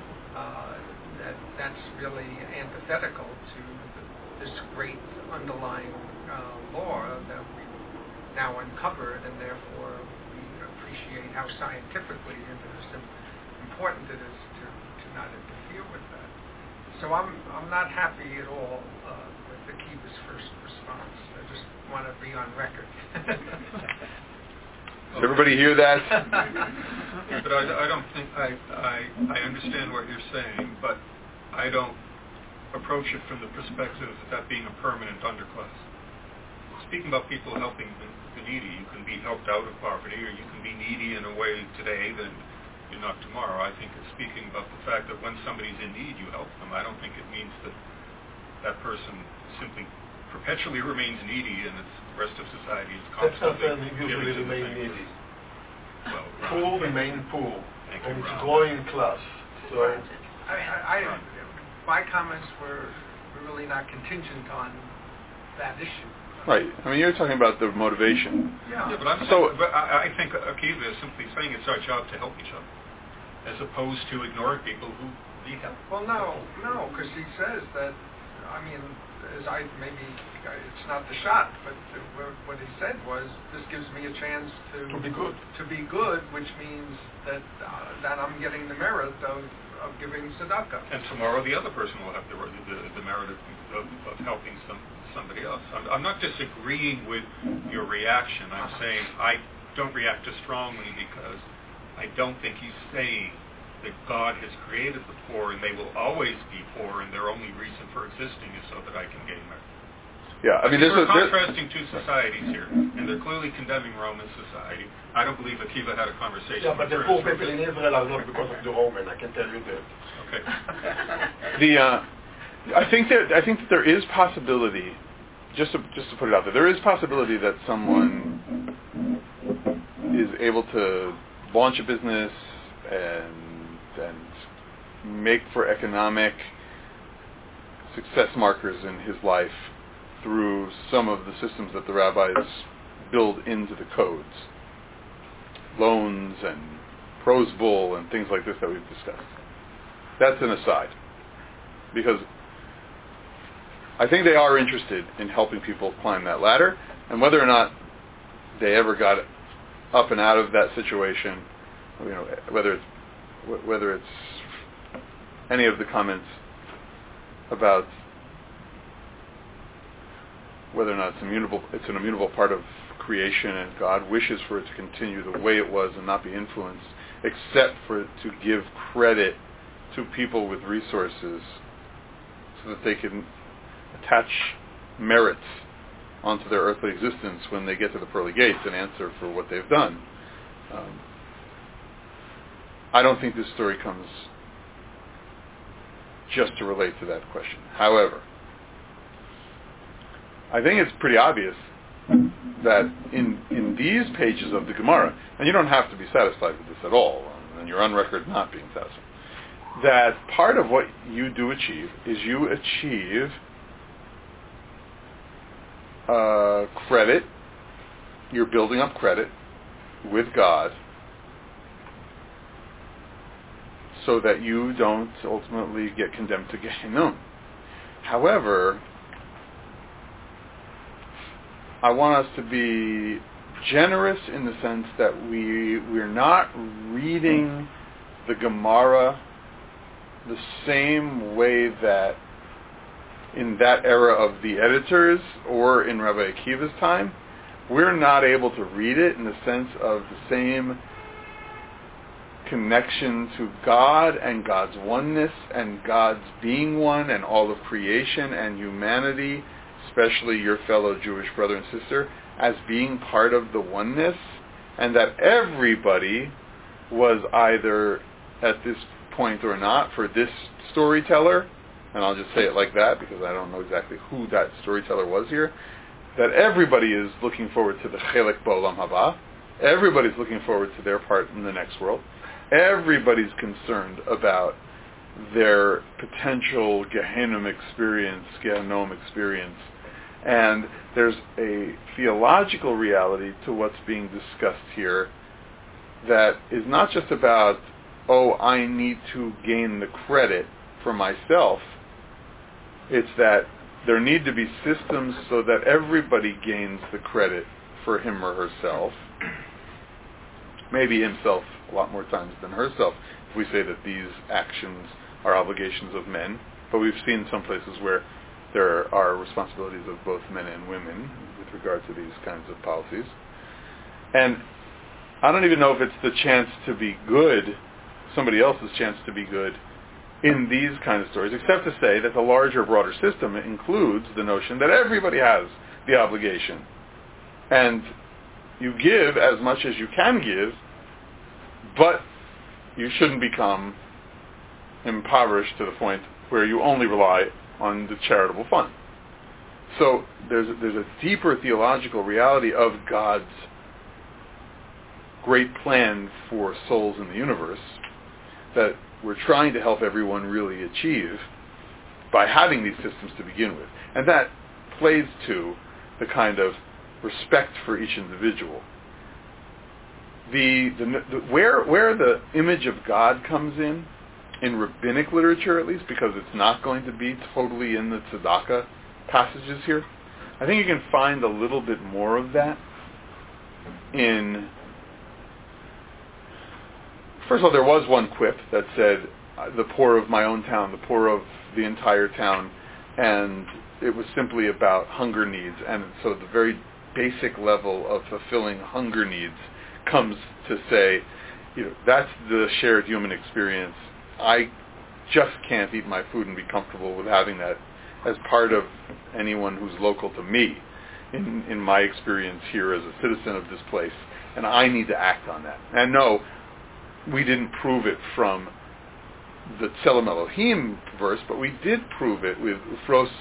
That's really antithetical to this great underlying law that we've now uncovered, and therefore we appreciate how scientifically important it is to not interfere with that. So I'm not happy at all with Akiva's first response. I just want to be on record. Does everybody hear that? But I don't think I understand what you're saying, but I don't approach it from the perspective of that being a permanent underclass. Speaking about people helping the needy, you can be helped out of poverty, or you can be needy in a way today that you're not tomorrow. I think it's speaking about the fact that when somebody's in need, you help them. I don't think it means that that person simply perpetually remains needy and the rest of society is constantly usually remain needy. Well, poor remain poor, and it's Ron. growing class. So my comments were really not contingent on that issue. Right. I mean, you're talking about the motivation. Yeah, but I think Akiva is simply saying it's our job to help each other, as opposed to ignoring people who need help. Well, no, because he says that. I mean, it's not the shot, but what he said was, this gives me a chance to be good. To be good, which means that I'm getting the merit of giving tzedakah. And tomorrow the other person will have the merit of helping somebody else. I'm not disagreeing with your reaction. I'm saying I don't react as strongly because I don't think he's saying that God has created the poor and they will always be poor, and their only reason for existing is so that I can gain merit. Yeah, I mean, we're contrasting two societies here, and they're clearly condemning Roman society. I don't believe Akiva had a conversation. Yeah, but the poor people in Israel are not because of the Roman. I can tell you that. Okay. I think that there is possibility. Just to put it out there is possibility that someone is able to launch a business and make for economic success markers in his life through some of the systems that the rabbis build into the codes. Loans and Prose Bull and things like this that we've discussed. That's an aside. Because I think they are interested in helping people climb that ladder, and whether or not they ever got up and out of that situation, whether it's any of the comments about whether or not it's an immutable part of creation and God wishes for it to continue the way it was and not be influenced, except for it to give credit to people with resources so that they can attach merits onto their earthly existence when they get to the pearly gates and answer for what they've done. I don't think this story comes just to relate to that question. However, I think it's pretty obvious that in these pages of the Gemara, and you don't have to be satisfied with this at all, and you're on record not being satisfied, that part of what you do achieve is you achieve credit, you're building up credit with God so that you don't ultimately get condemned to Gehinnom. However, I want us to be generous in the sense that we're not reading the Gemara the same way that in that era of the editors or in Rabbi Akiva's time, we're not able to read it in the sense of the same connection to God and God's oneness and God's being one and all of creation and humanity, especially your fellow Jewish brother and sister, as being part of the oneness, and that everybody was either at this point or not for this storyteller, and I'll just say it like that because I don't know exactly who that storyteller was here, that everybody is looking forward to the Chelek B'Olam Haba, everybody's looking forward to their part in the next world, everybody's concerned about their potential Gehinnom experience, and there's a theological reality to what's being discussed here that is not just about, I need to gain the credit for myself. It's that there need to be systems so that everybody gains the credit for him or herself. Maybe himself a lot more times than herself, if we say that these actions are obligations of men. But we've seen some places where there are responsibilities of both men and women with regard to these kinds of policies. And I don't even know if it's the chance to be good, somebody else's chance to be good, in these kind of stories, except to say that the larger, broader system includes the notion that everybody has the obligation. And you give as much as you can give, but you shouldn't become impoverished to the point where you only rely on the charitable fund. So there's a deeper theological reality of God's great plan for souls in the universe that we're trying to help everyone really achieve by having these systems to begin with. And that plays to the kind of respect for each individual. Where the image of God comes in rabbinic literature at least, because it's not going to be totally in the tzedakah passages here, I think you can find a little bit more of that in... First of all, there was one quip that said, the poor of my own town, the poor of the entire town, and it was simply about hunger needs. And so the very basic level of fulfilling hunger needs comes to say, that's the shared human experience. I just can't eat my food and be comfortable with having that as part of anyone who's local to me in my experience here as a citizen of this place. And I need to act on that. And no, we didn't prove it from the Tzelem Elohim verse, but we did prove it with Ufros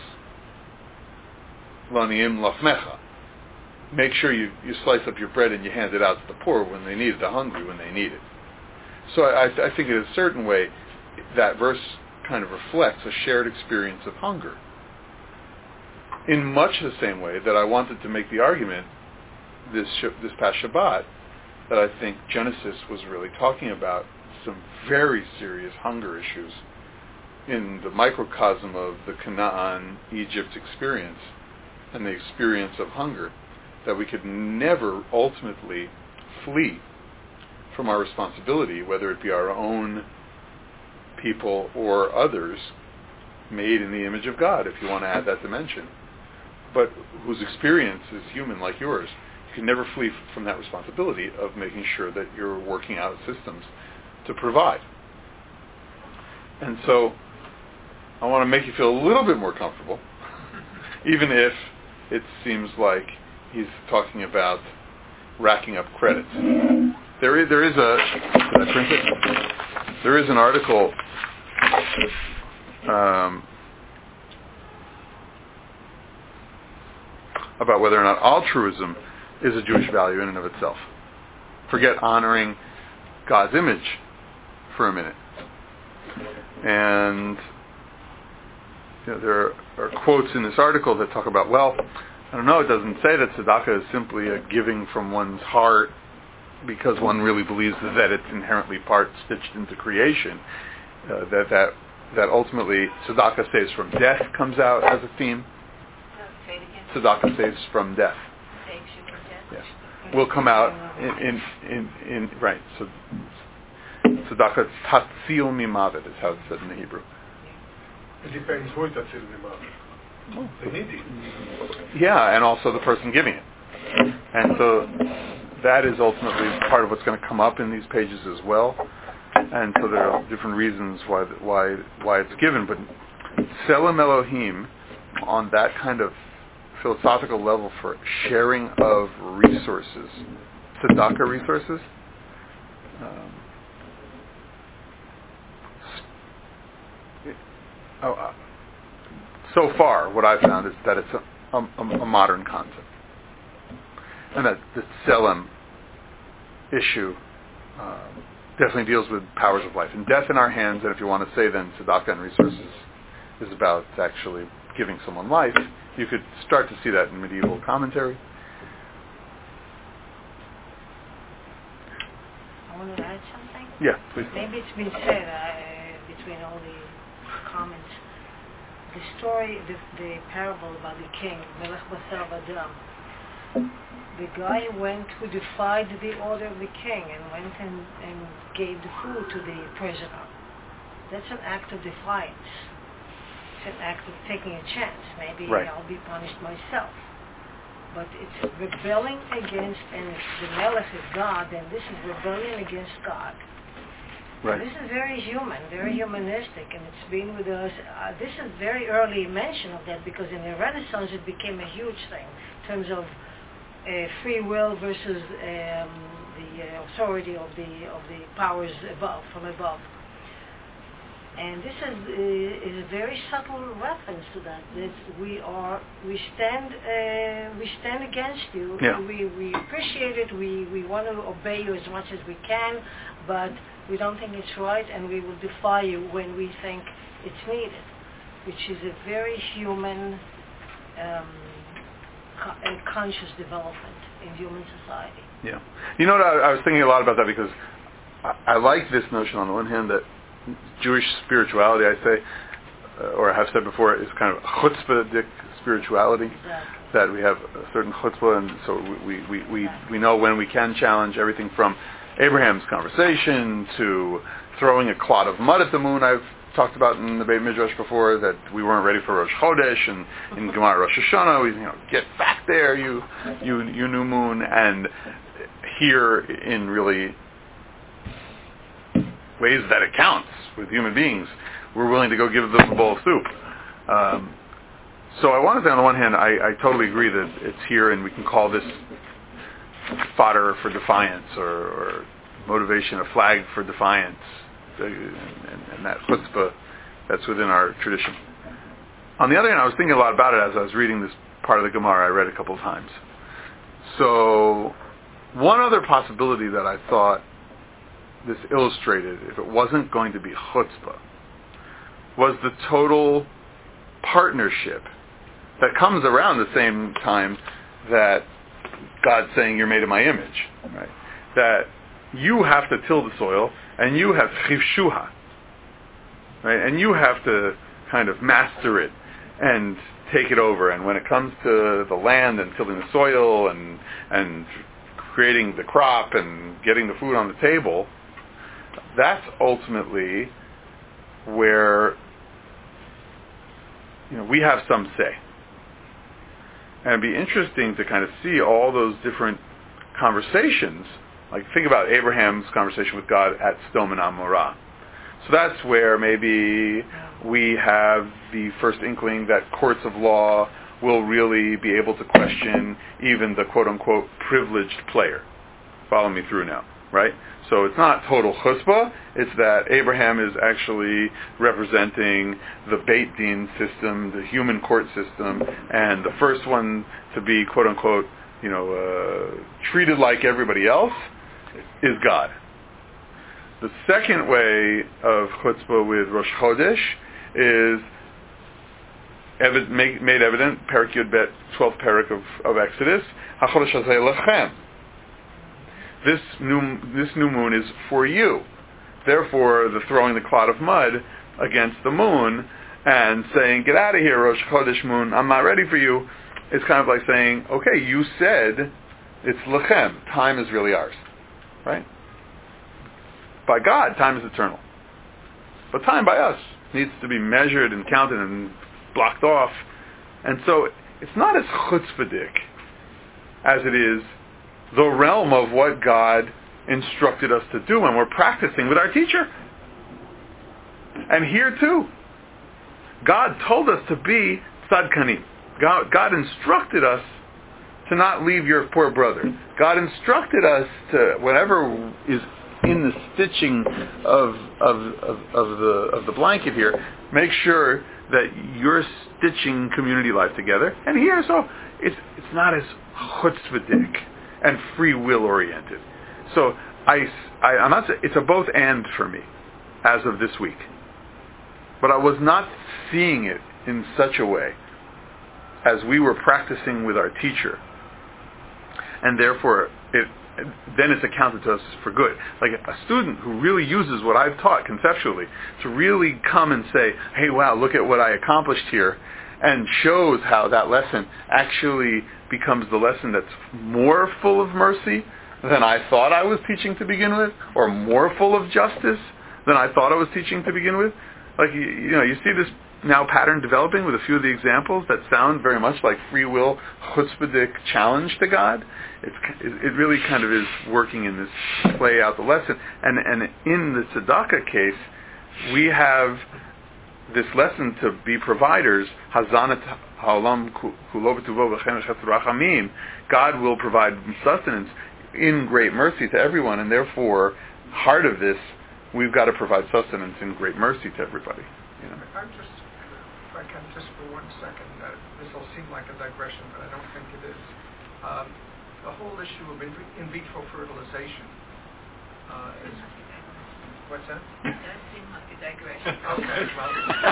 Laniim Lachmecha. Make sure you slice up your bread and you hand it out to the poor when they need it, the hungry when they need it. So I think in a certain way, that verse kind of reflects a shared experience of hunger. In much the same way that I wanted to make the argument this past Shabbat, that I think Genesis was really talking about some very serious hunger issues in the microcosm of the Canaan, Egypt experience and the experience of hunger that we could never ultimately flee from our responsibility, whether it be our own people or others made in the image of God, if you want to add that dimension, but whose experience is human like yours. You can never flee from that responsibility of making sure that you're working out systems to provide. And so I want to make you feel a little bit more comfortable, even if it seems like he's talking about racking up credits. There is an article about whether or not altruism is a Jewish value in and of itself. Forget honoring God's image for a minute. And there are quotes in this article that talk about, well, I don't know, it doesn't say that tzedakah is simply a giving from one's heart because one really believes that it's inherently part stitched into creation. That ultimately tzedakah saves from death comes out as a theme. Tzedakah saves from death. Saves you from death. Yeah. Will come out in right. So tzedakah tatzil mimavet is how it's said in the Hebrew. It depends who tatzil mimavet. The needy. Yeah, and also the person giving it. And so that is ultimately part of what's going to come up in these pages as well. And so there are different reasons why it's given. But Tselem Elohim, on that kind of philosophical level for sharing of resources, tzedakah resources, so far what I've found is that it's a modern concept. And that the Tselem issue definitely deals with powers of life and death in our hands. And if you want to say then tzedakah and resources is about actually giving someone life, you could start to see that in medieval commentary. I want to add something. Yeah, please. Maybe it's been said between all the comments. The story, the parable about the king, Melech Basar Vadam. The guy who defied the order of the king and went and gave the food to the prisoner. That's an act of defiance. It's an act of taking a chance. Maybe right. I'll be punished myself. But it's rebelling against, and the Melech is God, and this is rebellion against God. Right. This is very human, very humanistic, and it's been with us. This is very early mention of that, because in the Renaissance it became a huge thing in terms of free will versus the authority of the powers above, from above. And this is a very subtle reference to that. That we stand against you. Yeah. We appreciate it. We want to obey you as much as we can, but we don't think it's right, and we will defy you when we think it's needed, which is a very human, conscious development in human society. Yeah. You know what, I was thinking a lot about that because I like this notion on the one hand that Jewish spirituality, I say, or I have said before, is kind of chutzpah-dik spirituality. Exactly. That we have a certain chutzpah, and so we know when we can challenge everything from Abraham's conversation to throwing a clod of mud at the moon. I've talked about in the Beit Midrash before that we weren't ready for Rosh Chodesh, and in Gemara Rosh Hashanah, we get back there, you new moon, and here in really ways that it counts with human beings, we're willing to go give them a bowl of soup. So I want to say, on the one hand, I totally agree that it's here, and we can call this fodder for defiance or motivation, a flag for defiance, and that chutzpah that's within our tradition. On the other hand, I was thinking a lot about it as I was reading this part of the Gemara I read a couple of times. So one other possibility that I thought this illustrated, if it wasn't going to be chutzpah, was the total partnership that comes around the same time that God's saying you're made in my image, right? That you have to till the soil, and you have chivshuha, right? And you have to kind of master it and take it over. And when it comes to the land and tilling the soil and creating the crop and getting the food on the table, that's ultimately where we have some say. And it'd be interesting to kind of see all those different conversations. Like, think about Abraham's conversation with God at Sodom and Amorah. So that's where maybe we have the first inkling that courts of law will really be able to question even the quote-unquote privileged player. Follow me through now, right? So it's not total chutzpah, it's that Abraham is actually representing the Beit Din system, the human court system, and the first one to be quote-unquote, treated like everybody else is God. The second way of chutzpah with Rosh Chodesh is made evident, Perek Yud Bet, 12th Perek of Exodus, HaChodesh Hazeh Lechem. This new moon is for you. Therefore, the throwing the clod of mud against the moon and saying, get out of here, Rosh Chodesh moon, I'm not ready for you, is kind of like saying, okay, you said it's Lechem, time is really ours. Right? By God, time is eternal. But time by us needs to be measured and counted and blocked off. And so it's not as chutzpahdik as it is the realm of what God instructed us to do when we're practicing with our teacher. And here too, God told us to be tzadkanim. God instructed us to not leave your poor brother. God instructed us to, whatever is in the stitching of the blanket here, make sure that you're stitching community life together. And here, so it's not as chutzpahdik and free will oriented. So I'm not saying it's a both and for me as of this week, but I was not seeing it in such a way as we were practicing with our teacher, and therefore then it's accounted to us for good. Like a student who really uses what I've taught conceptually to really come and say, hey, wow, look at what I accomplished here, and shows how that lesson actually becomes the lesson that's more full of mercy than I thought I was teaching to begin with, or more full of justice than I thought I was teaching to begin with. Like, you see this now pattern developing with a few of the examples that sound very much like free will, chutzpahdik challenge to God. It really kind of is working in this play out the lesson. And in the tzedakah case, we have this lesson to be providers. Hazanat ha'olam kulo v'tuvo v'chen v'chesed rachamim. God will provide sustenance in great mercy to everyone, and therefore, heart of this, we've got to provide sustenance in great mercy to everybody. If I can, just for 1 second, this will seem like a digression, but I don't think it is. The whole issue of in vitro fertilization is... What's that? It does seem like a digression. Okay, well...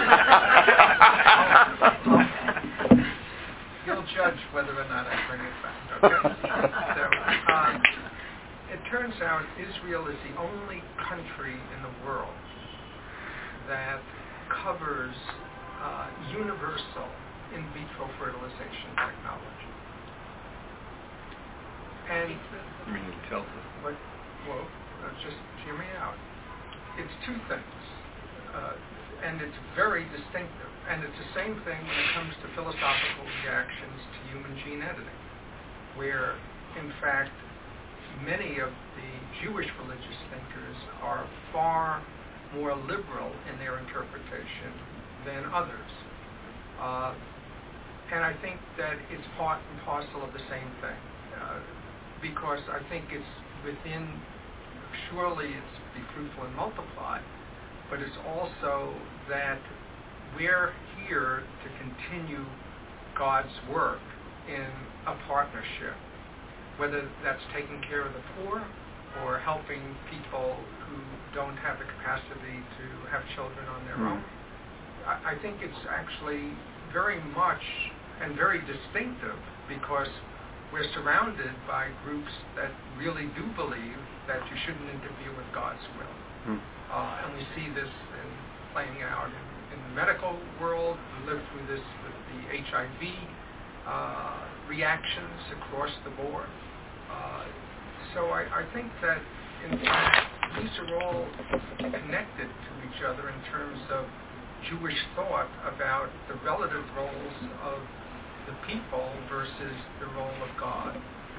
You'll judge whether or not I bring it back, okay? So, it turns out Israel is the only country in the world that covers universal in vitro fertilization technology. And You mean Delta? Just hear me out. It's two things, and it's very distinctive. And it's the same thing when it comes to philosophical reactions to human gene editing, where, in fact, many of the Jewish religious thinkers are far more liberal in their interpretation than others. And I think that it's part and parcel of the same thing, because I think it's within, surely it's be fruitful and multiply, but it's also that we're here to continue God's work in a partnership, whether that's taking care of the poor or helping people who don't have the capacity to have children on their own. I think it's actually very much and very distinctive because we're surrounded by groups that really do believe that you shouldn't interfere with God's will. And we see this playing out in the medical world. We live through this with the HIV reactions across the board. So I think that these are all connected to each other in terms of Jewish thought about the relative roles of the people versus the role of God.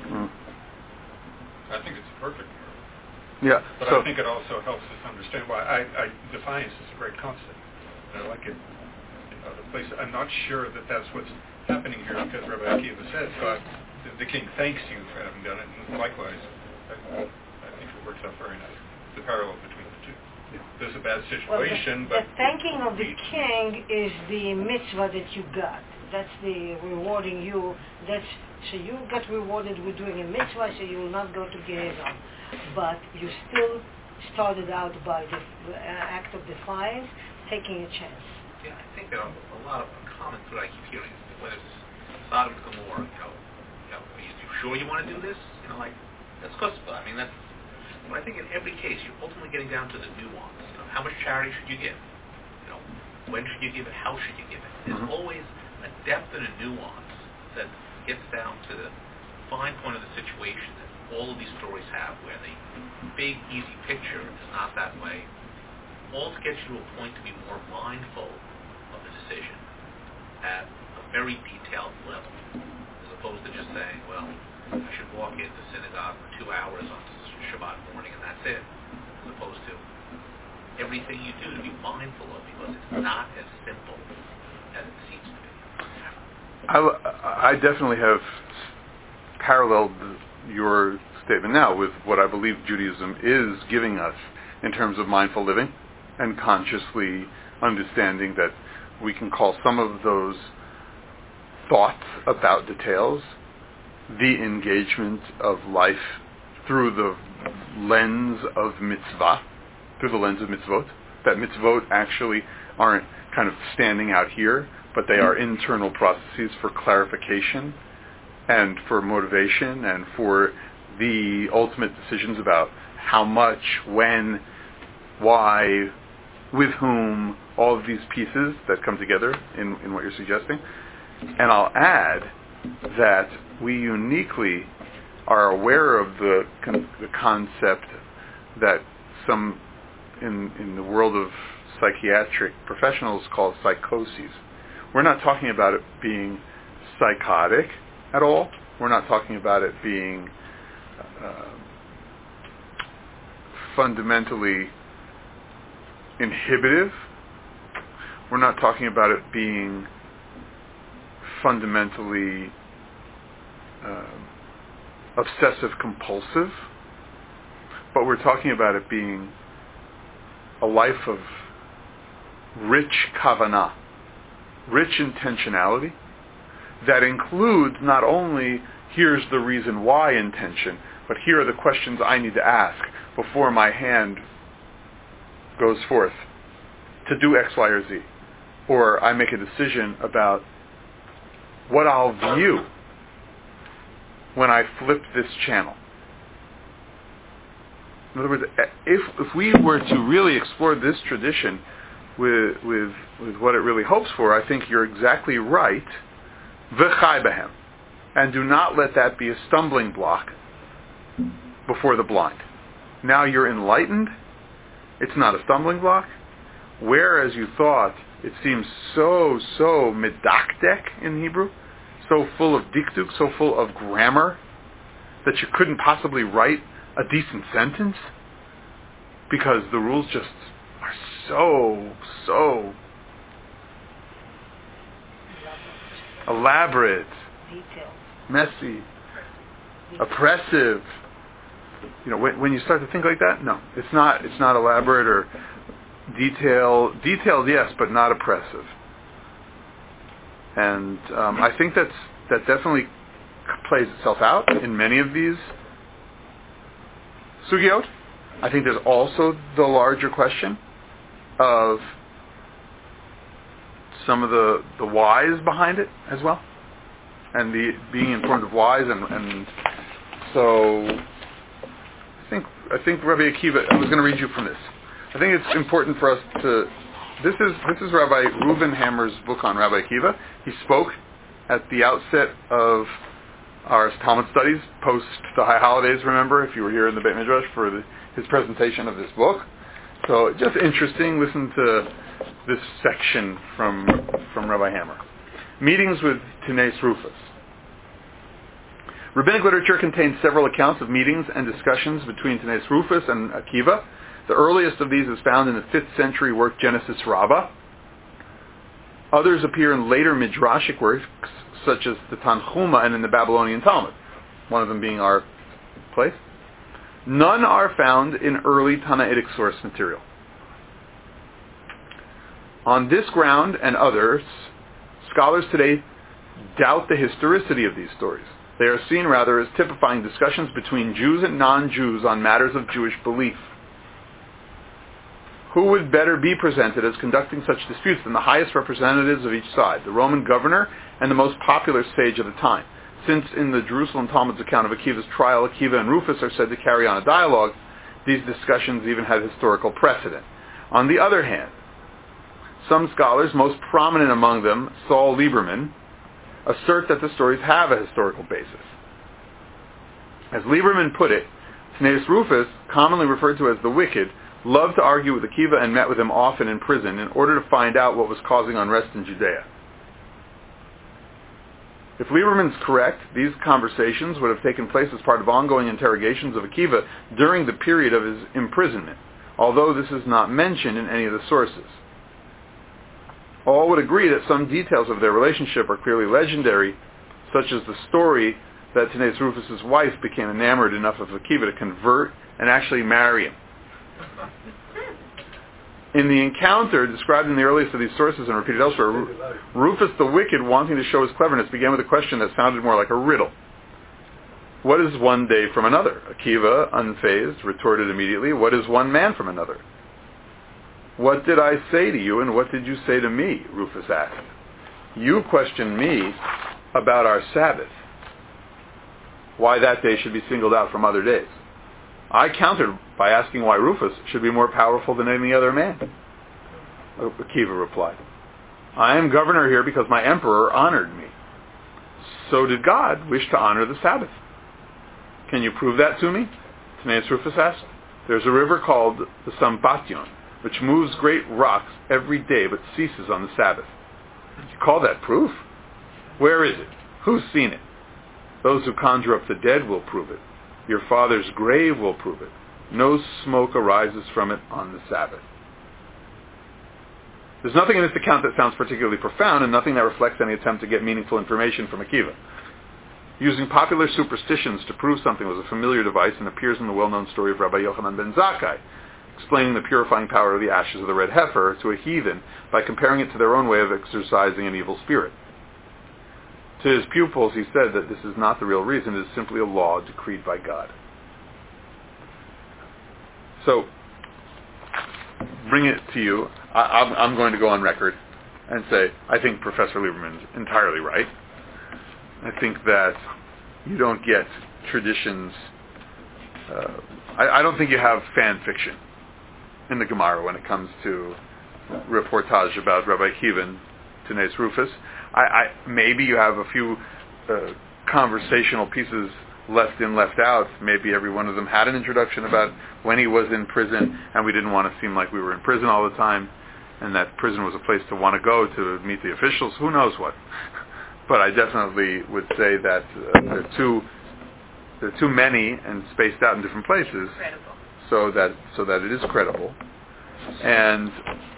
I think it's perfect. Yeah. But I think it also helps us understand why defiance is a great concept. I like it. The place. I'm not sure that that's what's happening here because Rabbi Akiva said, God, the king thanks you for having done it. And likewise, I think it works out very nice. The parallel between the two. Yeah. There's a bad situation, but the thanking of the king is the mitzvah that you got. That's the rewarding you. So you got rewarded with doing a mitzvah, so you will not go to Gehenna. But you still started out by the act of defiance, taking a chance. Yeah, I think a lot of comments that I keep hearing is when it's Sodom and Gomorrah, are you sure you want to do this? Like, that's chutzpah. I mean, that's. But I think in every case, you're ultimately getting down to the nuance. How much charity should you give? When should you give it? How should you give it? There's always a depth and a nuance that gets down to the fine point of the situation that all of these stories have, where the big, easy picture is not that way. All to get you to a point to be more mindful of the decision at a very detailed level, as opposed to just saying, well, I should walk into synagogue for 2 hours on Shabbat morning and that's it, as opposed to everything you do to be mindful of, because it's not as simple as it seems to be. I definitely have paralleled your statement now with what I believe Judaism is giving us in terms of mindful living and consciously understanding that we can call some of those thoughts about details the engagement of life through the lens of mitzvah, through the lens of mitzvot. That mitzvot actually aren't kind of standing out here, but they are internal processes for clarification and for motivation and for the ultimate decisions about how much, when, why, with whom, all of these pieces that come together in what you're suggesting. And I'll add that we uniquely are aware of the concept that some in the world of psychiatric professionals call psychoses. We're not talking about it being psychotic at all. We're not talking about it being fundamentally inhibitive. We're not talking about it being fundamentally obsessive compulsive, but we're talking about it being a life of rich kavanah, rich intentionality, that includes not only here's the reason why intention, but here are the questions I need to ask before my hand goes forth to do X, Y, or Z. Or I make a decision about what I'll view when I flip this channel. In other words, if we were to really explore this tradition with what it really hopes for, I think you're exactly right. V'chai behem. And do not let that be a stumbling block before the blind. Now you're enlightened. It's not a stumbling block. Whereas you thought it seems so medakdek in Hebrew, so full of dikduk, so full of grammar, that you couldn't possibly write a decent sentence because the rules just are so elaborate, messy, oppressive. When you start to think like that, no, it's not elaborate or detailed, yes, but not oppressive. And I think that definitely plays itself out in many of these sugyot. I think there's also the larger question of some of the whys behind it as well, and the being informed of whys, and so I think Rabbi Akiva. I was going to read you from this. I think it's important for us to. This is Rabbi Reuven Hammer's book on Rabbi Akiva. He spoke at the outset of our Talmud studies post the high holidays, remember, if you were here in the Beit Midrash for his presentation of this book. So just interesting. Listen to this section from Rabbi Hammer. Meetings with Tnei Rufus. Rabbinic literature contains several accounts of meetings and discussions between Tnei Rufus and Akiva. The earliest of these is found in the 5th century work Genesis Rabbah. Others appear in later Midrashic works, such as the Tanchuma and in the Babylonian Talmud, one of them being our place. None are found in early Tannaitic source material. On this ground and others, scholars today doubt the historicity of these stories. They are seen rather as typifying discussions between Jews and non-Jews on matters of Jewish belief. Who would better be presented as conducting such disputes than the highest representatives of each side, the Roman governor and the most popular sage of the time? Since in the Jerusalem Talmud's account of Akiva's trial, Akiva and Rufus are said to carry on a dialogue, these discussions even had historical precedent. On the other hand, some scholars, most prominent among them Saul Lieberman, assert that the stories have a historical basis. As Lieberman put it, Tnei Rufus, commonly referred to as the wicked, loved to argue with Akiva and met with him often in prison in order to find out what was causing unrest in Judea. If Lieberman's correct, these conversations would have taken place as part of ongoing interrogations of Akiva during the period of his imprisonment, although this is not mentioned in any of the sources. All would agree that some details of their relationship are clearly legendary, such as the story that Tnei Rufus' wife became enamored enough of Akiva to convert and actually marry him. In the encounter described in the earliest of these sources and repeated elsewhere, Rufus the wicked, wanting to show his cleverness, began with a question that sounded more like a riddle. What is one day from another? Akiva, unfazed, retorted immediately, what is one man from another? What did I say to you and what did you say to me? Rufus asked. You questioned me about our Sabbath, why that day should be singled out from other days. I countered by asking why Rufus should be more powerful than any other man. Akiva replied, I am governor here because my emperor honored me. So did God wish to honor the Sabbath. Can you prove that to me? Tnei Rufus asked. There's a river called the Sambation, which moves great rocks every day but ceases on the Sabbath. You call that proof? Where is it? Who's seen it? Those who conjure up the dead will prove it. Your father's grave will prove it. No smoke arises from it on the Sabbath. There's nothing in this account that sounds particularly profound and nothing that reflects any attempt to get meaningful information from Akiva. Using popular superstitions to prove something was a familiar device and appears in the well-known story of Rabbi Yochanan ben Zakkai, explaining the purifying power of the ashes of the red heifer to a heathen by comparing it to their own way of exorcising an evil spirit. To his pupils, he said that this is not the real reason, it is simply a law decreed by God. So, bring it to you. I'm going to go on record and say, I think Professor Lieberman is entirely right. I think that you don't get traditions. I don't think you have fan fiction in the Gemara when it comes to reportage about Rabbi Akiva and Tnei Rufus. Maybe you have a few conversational pieces left in, left out. Maybe every one of them had an introduction about when he was in prison, and we didn't want to seem like we were in prison all the time, and that prison was a place to want to go to meet the officials. Who knows what? But I definitely would say that they're too many and spaced out in different places, so that it is credible. And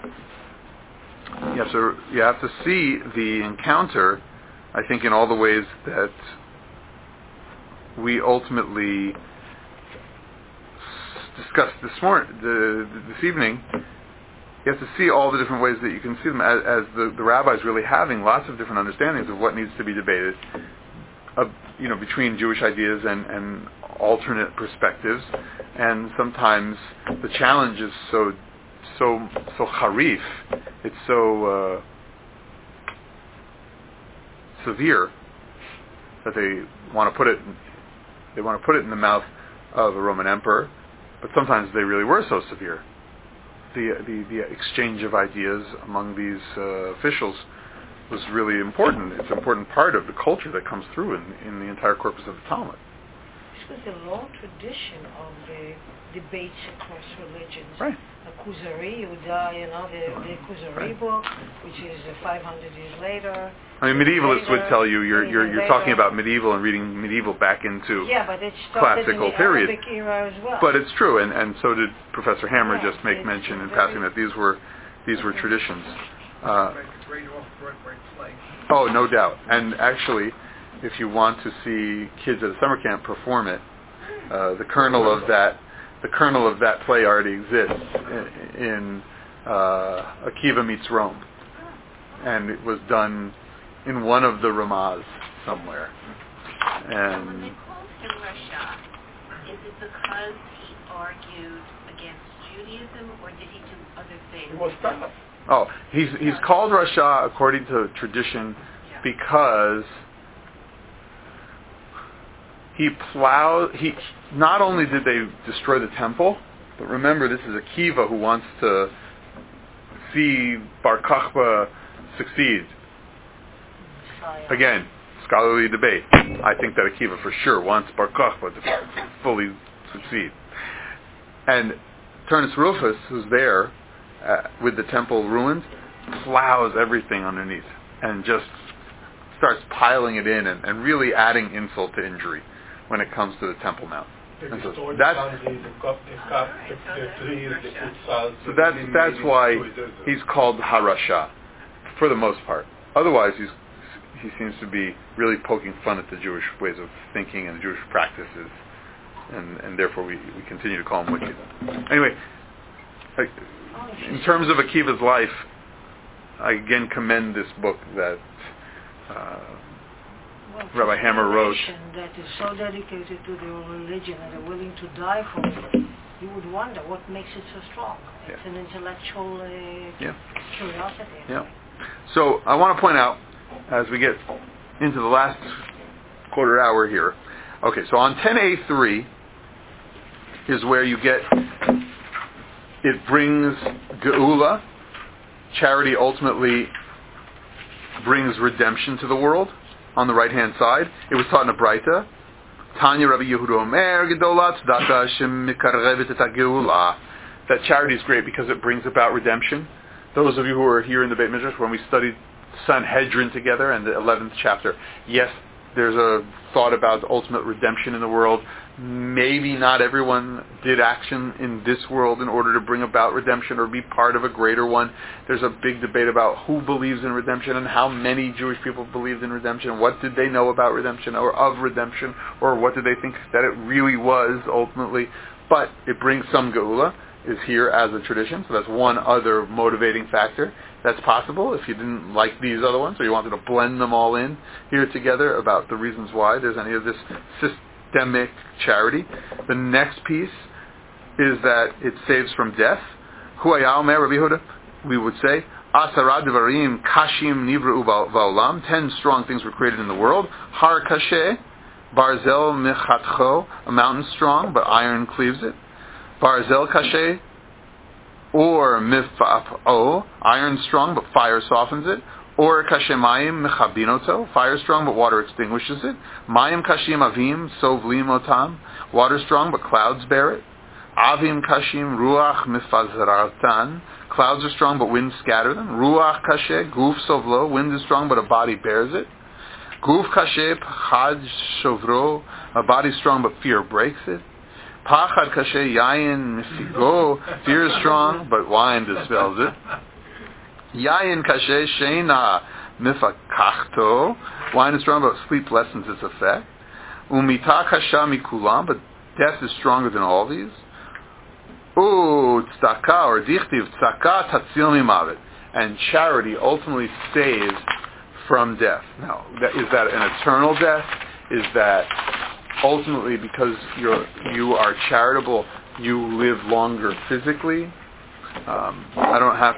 you have to see the encounter, I think, in all the ways that we ultimately discussed this evening. You have to see all the different ways that you can see them as the rabbis really having lots of different understandings of what needs to be debated, between Jewish ideas and alternate perspectives. And sometimes the challenge is so harif, it's so severe that they want to put it in the mouth of a Roman emperor, but sometimes they really were so severe. The exchange of ideas among these officials was really important. It's an important part of the culture that comes through in the entire corpus of the Talmud. This was a long tradition of debates across religions. Right. Kuzari, the Kuzari book, which is 500 years later. I mean, medievalists would tell you you're talking about medieval and reading medieval back into but it started classical in the period. Arabic era as well. But it's true, and so did Professor Hammer just make it's mention in very- passing that these were traditions. Make a great off-Broadway play. Oh, no doubt. And actually, if you want to see kids at a summer camp perform it, the kernel of that play already exists in Akiva Meets Rome, and it was done in one of the Ramahs somewhere. And when they And called him Rasha, is it because he argued against Judaism, or did he do other things? He was tough. he's called Rasha according to tradition because he not only did they destroy the temple, but remember, this is Akiva who wants to see Bar Kokhba succeed. Again, scholarly debate. I think that Akiva for sure wants Bar Kokhba to fully succeed. And Turnus Rufus, who's there with the temple ruined, plows everything underneath and just starts piling it in and really adding insult to injury when it comes to the Temple Mount. And so that's why he's called Harasha, for the most part. Otherwise, he seems to be really poking fun at the Jewish ways of thinking and the Jewish practices, and therefore we continue to call him wicked. Anyway, in terms of Akiva's life, I again commend this book that Rabbi Hammer wrote. That is so dedicated to their religion and are willing to die for it. You would wonder what makes it so strong. It's an intellectual curiosity. Yeah. So I want to point out, as we get into the last quarter hour here, okay, so on 10A3 is where you get, it brings Geula, charity ultimately brings redemption to the world. On the right-hand side, it was taught in a Braita. Tanya Rabbi Yehuda Omer Gedola Tzedaka Shem Mikarrevet Et HaGeula. That charity is great because it brings about redemption. Those of you who are here in the Beit Midrash when we studied Sanhedrin together and the 11th chapter, yes, there's a thought about ultimate redemption in the world. Maybe not everyone did action in this world in order to bring about redemption or be part of a greater one. There's a big debate about who believes in redemption and how many Jewish people believed in redemption. What did they know about redemption or of redemption, or what did they think that it really was ultimately? But it brings some geula, is here as a tradition, so that's one other motivating factor. That's possible if you didn't like these other ones, or you wanted to blend them all in here together about the reasons why there's any of this systemic charity. The next piece is that it saves from death. Hu haya omer Rabbi Yehuda, we would say, Asara devarim kashim nivru va'olam, 10 strong things were created in the world. Har kashe, barzel mechatcho, a mountain strong, but iron cleaves it. Barzel kashe, or mifa'o, iron strong, but fire softens it. Or kashemayim mechabinoto, fire strong, but water extinguishes it. Mayim kashim avim sovlim otam, water strong, but clouds bear it. Avim kashim ruach mifazaratan, clouds are strong, but winds scatter them. Ruach kashe, guf sovlo, wind is strong, but a body bears it. Guf kashe, pchad shovro, a body strong, but fear breaks it. Pachad kashe, yayin mifigo, fear is strong, but wine dispels it. Yayin kashe sheina mifakachto, wine is strong, but sleep lessens its effect. Umita kasha mikulam, but death is stronger than all these. Tzedakah, or dichtiv, tzedakah tatzil mimavet, and charity ultimately saves from death. Now, is that an eternal death? Is that ultimately because you are charitable, you live longer physically? I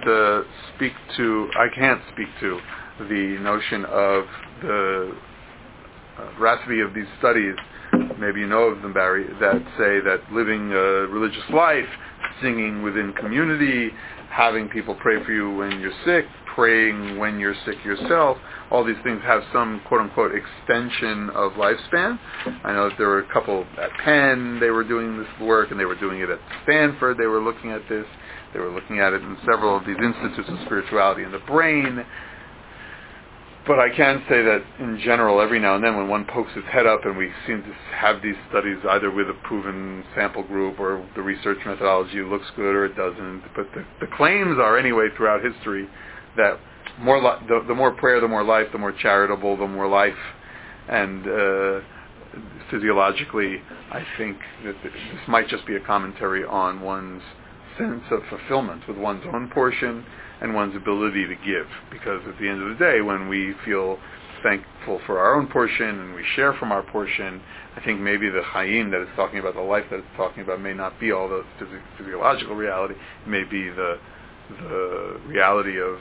can't speak to the notion of the veracity of these studies. Maybe you know of them, Barry, that say that living a religious life, singing within community, having people pray for you when you're sick, praying when you're sick yourself, all these things have some quote-unquote extension of lifespan. I know that there were a couple at Penn, they were doing this work, and they were doing it at Stanford, they were looking at this. They were looking at it in several of these institutes of spirituality in the brain. But I can say that in general, every now and then when one pokes its head up and we seem to have these studies either with a proven sample group or the research methodology looks good or it doesn't, but the claims are anyway throughout history that the more prayer, the more life, the more charitable, the more life. And physiologically, I think that this might just be a commentary on one's sense of fulfillment with one's own portion and one's ability to give, because at the end of the day, when we feel thankful for our own portion and we share from our portion, I think maybe the Chaim that it's talking about, the life that it's talking about, may not be all the physiological reality. It may be the reality of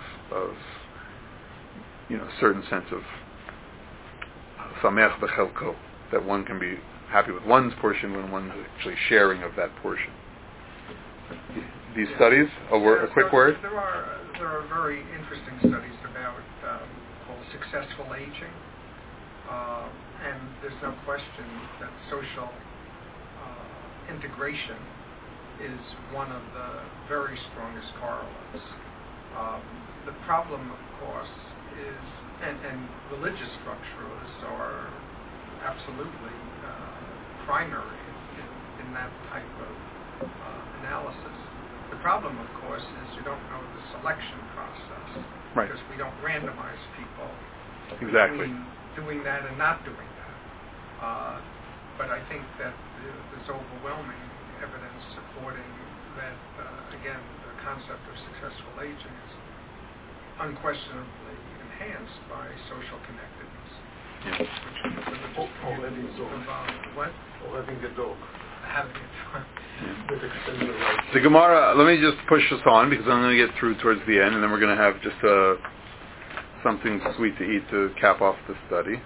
a certain sense of samech b'chelko, that one can be happy with one's portion when one's actually sharing of that portion. These studies, a quick word? There are very interesting studies about called successful aging, and there's no question that social integration is one of the very strongest correlates. The problem, of course, is, and religious structures are absolutely primary in that type of analysis. The problem, of course, is you don't know the selection process, right? Because we don't randomize people between doing that and not doing that. But I think that there's overwhelming evidence supporting that, again, the concept of successful aging is unquestionably enhanced by social connectedness. Yeah. Or having a dog. What? Or having a dog. Having a dog. The Gemara, let me just push us on because I'm going to get through towards the end, and then we're going to have just something sweet to eat to cap off the study.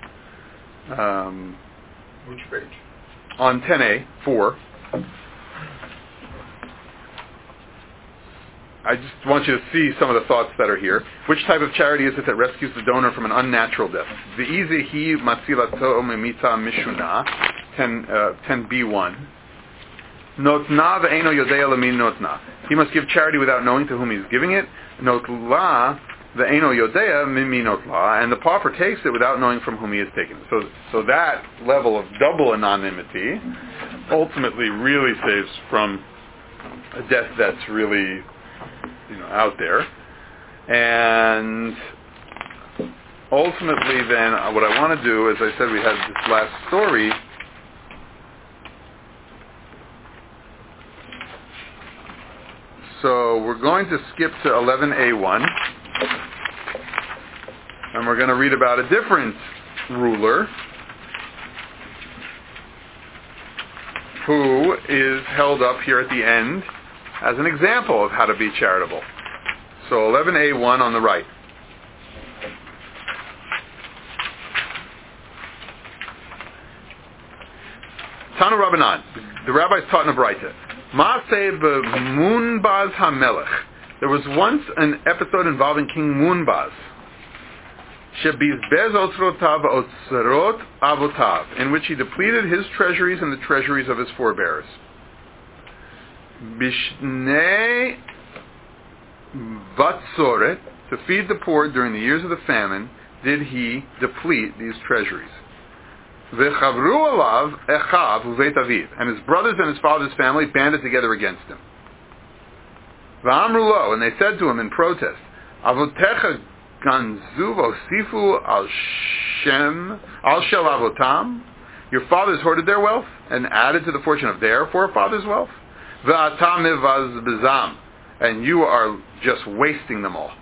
Which page? On 10a, 4. I just want you to see some of the thoughts that are here. Which type of charity is it that rescues the donor from an unnatural death? V'izi matzilato memita mishuna, 10b1. Notna ve'eno yodea lemin notna. He must give charity without knowing to whom he's giving it. Notla ve'eno yodea mimi notla. And the pauper takes it without knowing from whom he has taken it. So that level of double anonymity ultimately really saves from a death that's really out there. And ultimately then what I want to do, as I said, we had this last story. So we're going to skip to 11a1, and we're going to read about a different ruler who is held up here at the end as an example of how to be charitable. So 11a1 on the right. Tanu Rabbanan, the rabbis taught in a Braita. Maaseh b'Munbaz HaMelech. There was once an episode involving King Munbaz. Shebizbez otzrotav otzrot avotav, in which he depleted his treasuries and the treasuries of his forebears. Bishnei Vatsoret, to feed the poor during the years of the famine, did he deplete these treasuries. V'chavru alav echav u'veit aviv, and his brothers and his father's family banded together against him. V'amru lo, and they said to him in protest, Avotecha ganzu v'osifu al shel avotam, your fathers hoarded their wealth and added to the fortune of their forefathers' wealth. V'atam mivazbezam, and you are just wasting them all.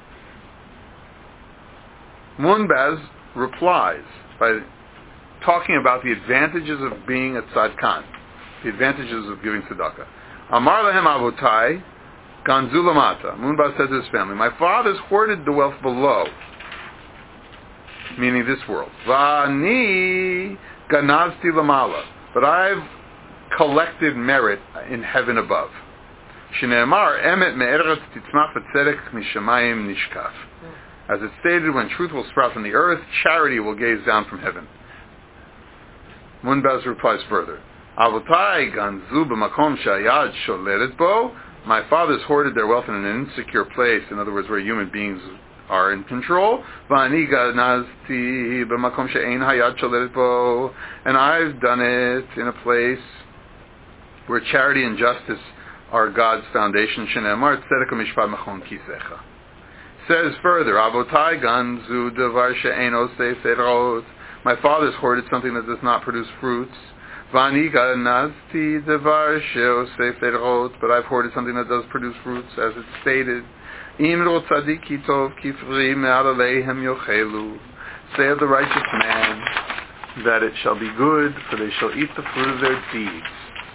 Munbaz replies by talking about the advantages of being a tzadkan, the advantages of giving tzedakah. Amar lahem avotai ganzu lamata. Munbaz said to his family, my fathers hoarded the wealth below, meaning this world. Va'ani ganazti lamala, but I've collected merit in heaven above. Shneemar emet me'eretz titzmach v'tzedek mishamayim nishkaf. As it's stated, when truth will sprout from the earth, charity will gaze down from heaven. Munbaz replies further, Avotai ganzu b'makom shayad sholeret bo. My fathers hoarded their wealth in an insecure place, in other words, where human beings are in control. V'ani ganazti b'makom she'ein hayad sholeret bo. And I've done it in a place where charity and justice are God's foundation. Shneemar tzedek u'mishpat machon kisecha. Says further, Avotai ganzu devar she'ein osei serot. My fathers hoarded something that does not produce fruits. Vani ganazti devar she'osei serot. But I've hoarded something that does produce fruits, as it's stated. Imro tzadiki tov kifri me'al aleihem yochelu. Say of the righteous man that it shall be good, for they shall eat the fruit of their deeds.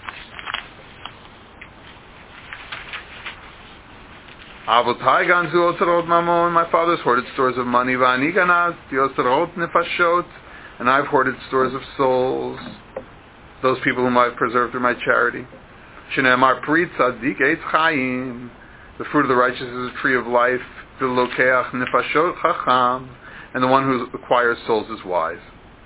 Avotai ganzu otzarot mamon. My fathers hoarded stores of money. Vani ganazti otzarot nefashot. And I've hoarded stores of souls, those people whom I've preserved through my charity. Shneemar pri tzadik eitz chayim. The fruit of the righteous is a tree of life. V'lokeach nefashot chacham. And the one who acquires souls is wise.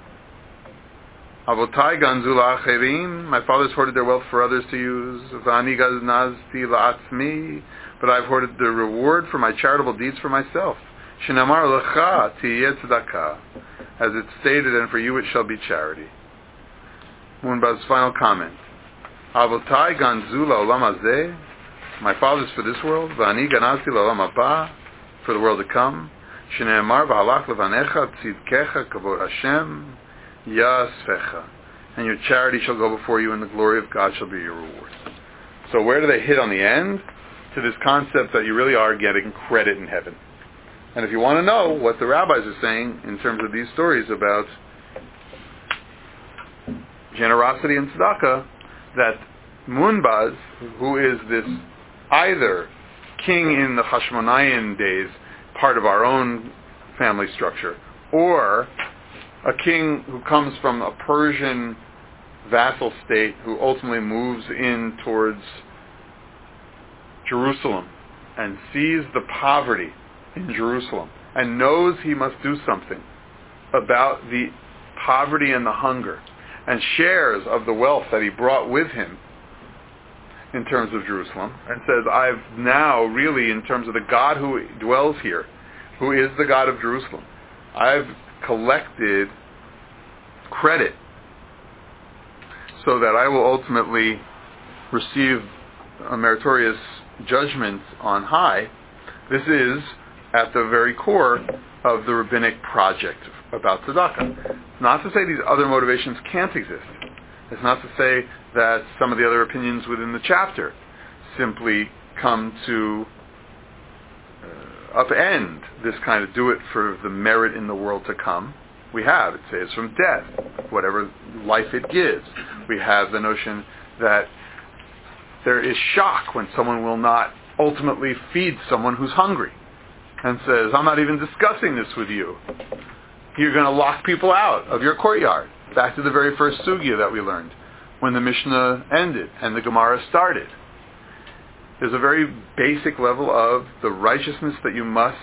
Avotai ganzu la'acherim. My fathers hoarded their wealth for others to use. V'ani ganazti la'atzmi. But I've hoarded the reward for my charitable deeds for myself. Shneemar lecha tiyeh tzedakah. As it's stated, and for you it shall be charity. Munbaz's final comment. Avotai ganzu la'olam hazeh. My fathers for this world. V'ani ganazti la'olam haba. For the world to come. Shneemar v'halach levanecha tzidkecha kavod Hashem yasfecha. And your charity shall go before you, and the glory of God shall be your reward. So where do they hit on the end? To this concept that you really are getting credit in heaven. And if you want to know what the rabbis are saying in terms of these stories about generosity and tzedakah, that Munbaz, who is this either king in the Hashmonayan days, part of our own family structure, or a king who comes from a Persian vassal state who ultimately moves in towards Jerusalem and sees the poverty in Jerusalem and knows he must do something about the poverty and the hunger, and shares of the wealth that he brought with him in terms of Jerusalem, and says, I've now really, in terms of the God who dwells here, who is the God of Jerusalem, I've collected credit so that I will ultimately receive a meritorious judgment on high. This is at the very core of the rabbinic project about tzedakah. It's not to say these other motivations can't exist. It's not to say that some of the other opinions within the chapter simply come to upend this kind of do it for the merit in the world to come. We have, it says, from death, whatever life it gives. We have the notion that there is shock when someone will not ultimately feed someone who's hungry and says, I'm not even discussing this with you. You're going to lock people out of your courtyard. Back to the very first sugya that we learned when the Mishnah ended and the Gemara started. There's a very basic level of the righteousness that you must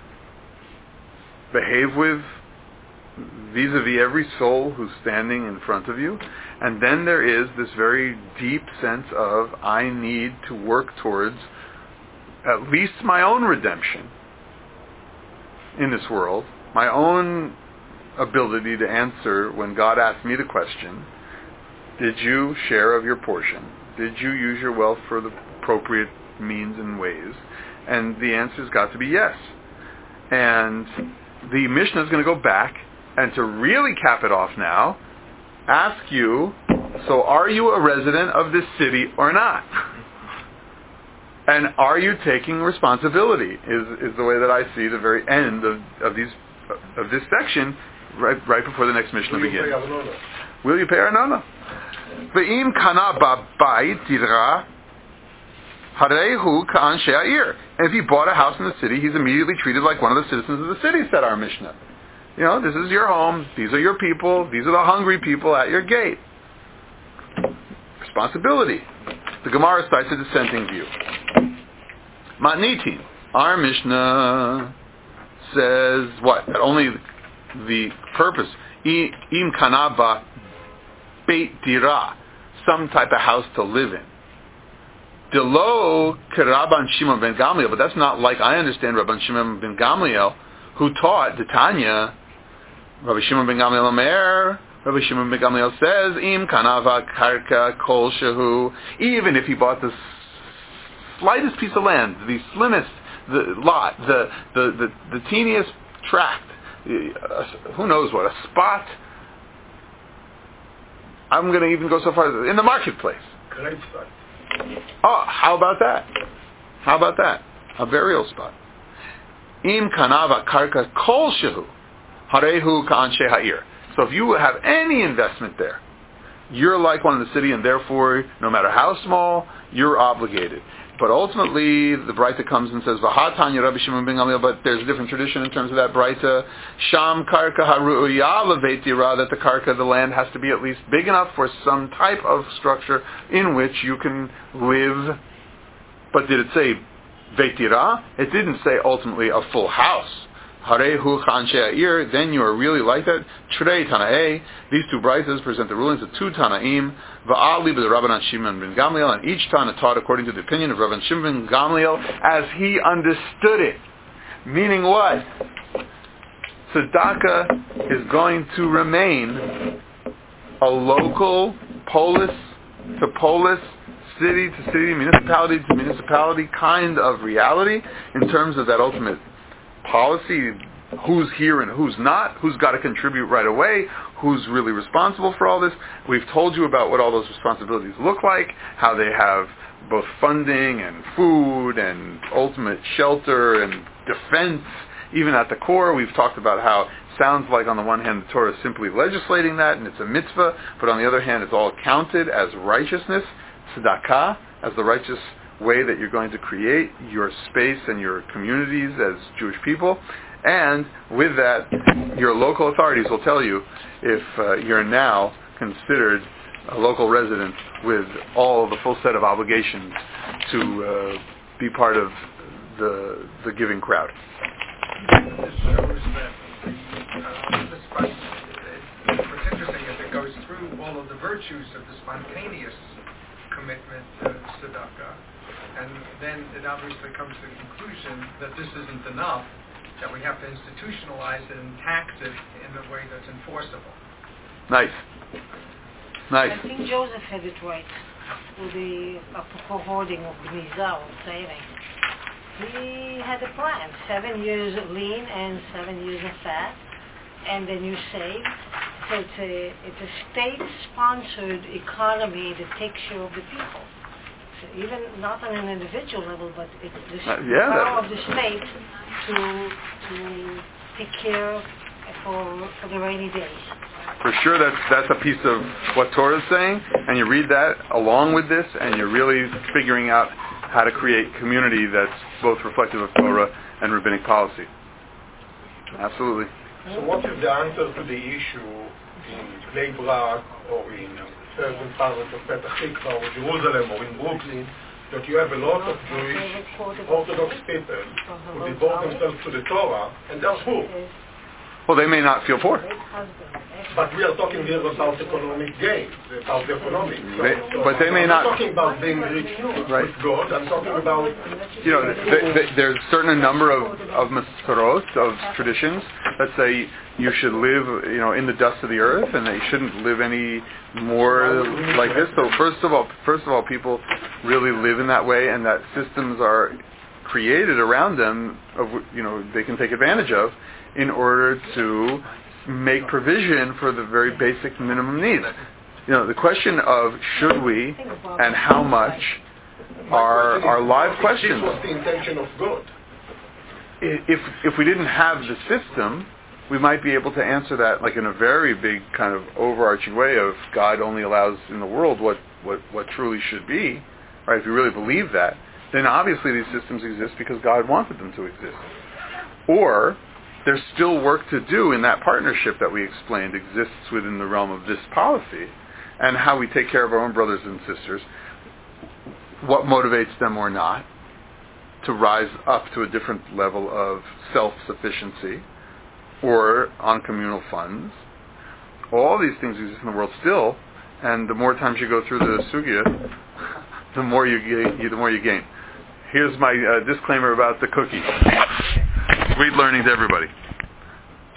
behave with vis-a-vis every soul who's standing in front of you. And then there is this very deep sense of, I need to work towards at least my own redemption in this world, my own ability to answer when God asked me the question, did you share of your portion? Did you use your wealth for the appropriate means and ways? And the answer's got to be yes. And the Mishnah is going to go back and to really cap it off now, ask you, so are you a resident of this city or not? And are you taking responsibility? Is the way that I see the very end of this section, right before the next Mishnah begins. Will you pay arnona? Ve'im kana ba'bayit tidra harehu ka'an she'a'ir. And if he bought a house in the city, he's immediately treated like one of the citizens of the city, said our Mishnah. You know, this is your home, these are your people, these are the hungry people at your gate. Responsibility. The Gemara cites a dissenting view. Matnitin. Our Mishnah says what? That only the purpose, im kanava beit dira, some type of house to live in. Delo Rabban Shimon ben Gamliel, but that's not like I understand Rabban Shimon ben Gamliel, who taught the Tanya. Rabbi Shimon ben Gamliel Omer, Rabbi Shimon ben Gamliel says, im kanava karka kol shehu, even if he bought the slightest piece of land, the slimmest lot, the teeniest tract, who knows what, a spot, I'm going to even go so far as in the marketplace. Great spot. Oh, how about that? How about that? A burial spot. Im kanava karka kol shehu, harehu ka'anshe ha'ir. So if you have any investment there, you're like one in the city, and therefore, no matter how small, you're obligated. But ultimately, the Braita comes and says, "V'hatanya Rabbi Shimon ben Gamliel," but there's a different tradition in terms of that Braita. Sham karka haru'ya leveit dira, that the karka, the land, has to be at least big enough for some type of structure in which you can live. But did it say veit dira? It didn't say ultimately a full house. Harehu cha'anshe ha'ir, then you are really like that. Trei Tana'e, these two Braitas present the rulings of two Tanaim, Va'ali b'the Rabbanan Shimon ben Gamliel, and each Tana taught according to the opinion of Rabban Shimon ben Gamliel as he understood it. Meaning what? Tzedakah is going to remain a local, polis to polis, city to city, municipality to municipality kind of reality in terms of that ultimate policy, who's here and who's not, who's got to contribute right away, who's really responsible for all this. We've told you about what all those responsibilities look like, how they have both funding and food and ultimate shelter and defense, even at the core. We've talked about how it sounds like on the one hand the Torah is simply legislating that and it's a mitzvah, but on the other hand it's all counted as righteousness, tzedakah, as the righteous way that you're going to create your space and your communities as Jewish people. And with that, your local authorities will tell you if you're now considered a local resident with all the full set of obligations to be part of the giving crowd. This shows that what's interesting is it goes through all of the virtues of the spontaneous commitment to tzedakah. And then it obviously comes to the conclusion that this isn't enough, that we have to institutionalize it and tax it in a way that's enforceable. Nice. I think Joseph had it right with the apropos hoarding of Gniza or saving. He had a plan, 7 years lean and 7 years of fat, and then you save. So it's a state-sponsored economy that takes care of the people. So even not on an individual level, but it's the power of the state to take care for the rainy days. For sure, that's a piece of what Torah is saying, and you read that along with this, and you're really figuring out how to create community that's both reflective of Torah and rabbinic policy. Absolutely. So what is the answer to the issue in Bnei Brak or in certain parts of Petah Tikva or Jerusalem or in Brooklyn, that you have a lot of Jewish Orthodox people who devote themselves to the Torah and they're poor? Well, they may not feel poor. But we are talking here about economic gains, about the economics. But they may not. I'm not talking about being rich with God. I'm talking about... there's a certain number of masorot, of traditions, that say you should live, in the dust of the earth, and they shouldn't live any more like this. So first of all, people really live in that way, and that systems are created around them, they can take advantage of, in order to make provision for the very basic minimum needs. The question of should we and how much are live questions. This was the intention of God. If we didn't have the system, we might be able to answer that like in a very big kind of overarching way of God only allows in the world what truly should be. Right? If you really believe that, then obviously these systems exist because God wanted them to exist. Or there's still work to do in that partnership that we explained exists within the realm of this policy, and how we take care of our own brothers and sisters, what motivates them or not to rise up to a different level of self-sufficiency or on communal funds. All these things exist in the world still, and the more times you go through the sugya, the more you gain. Here's my disclaimer about the cookie. Sweet learning to everybody.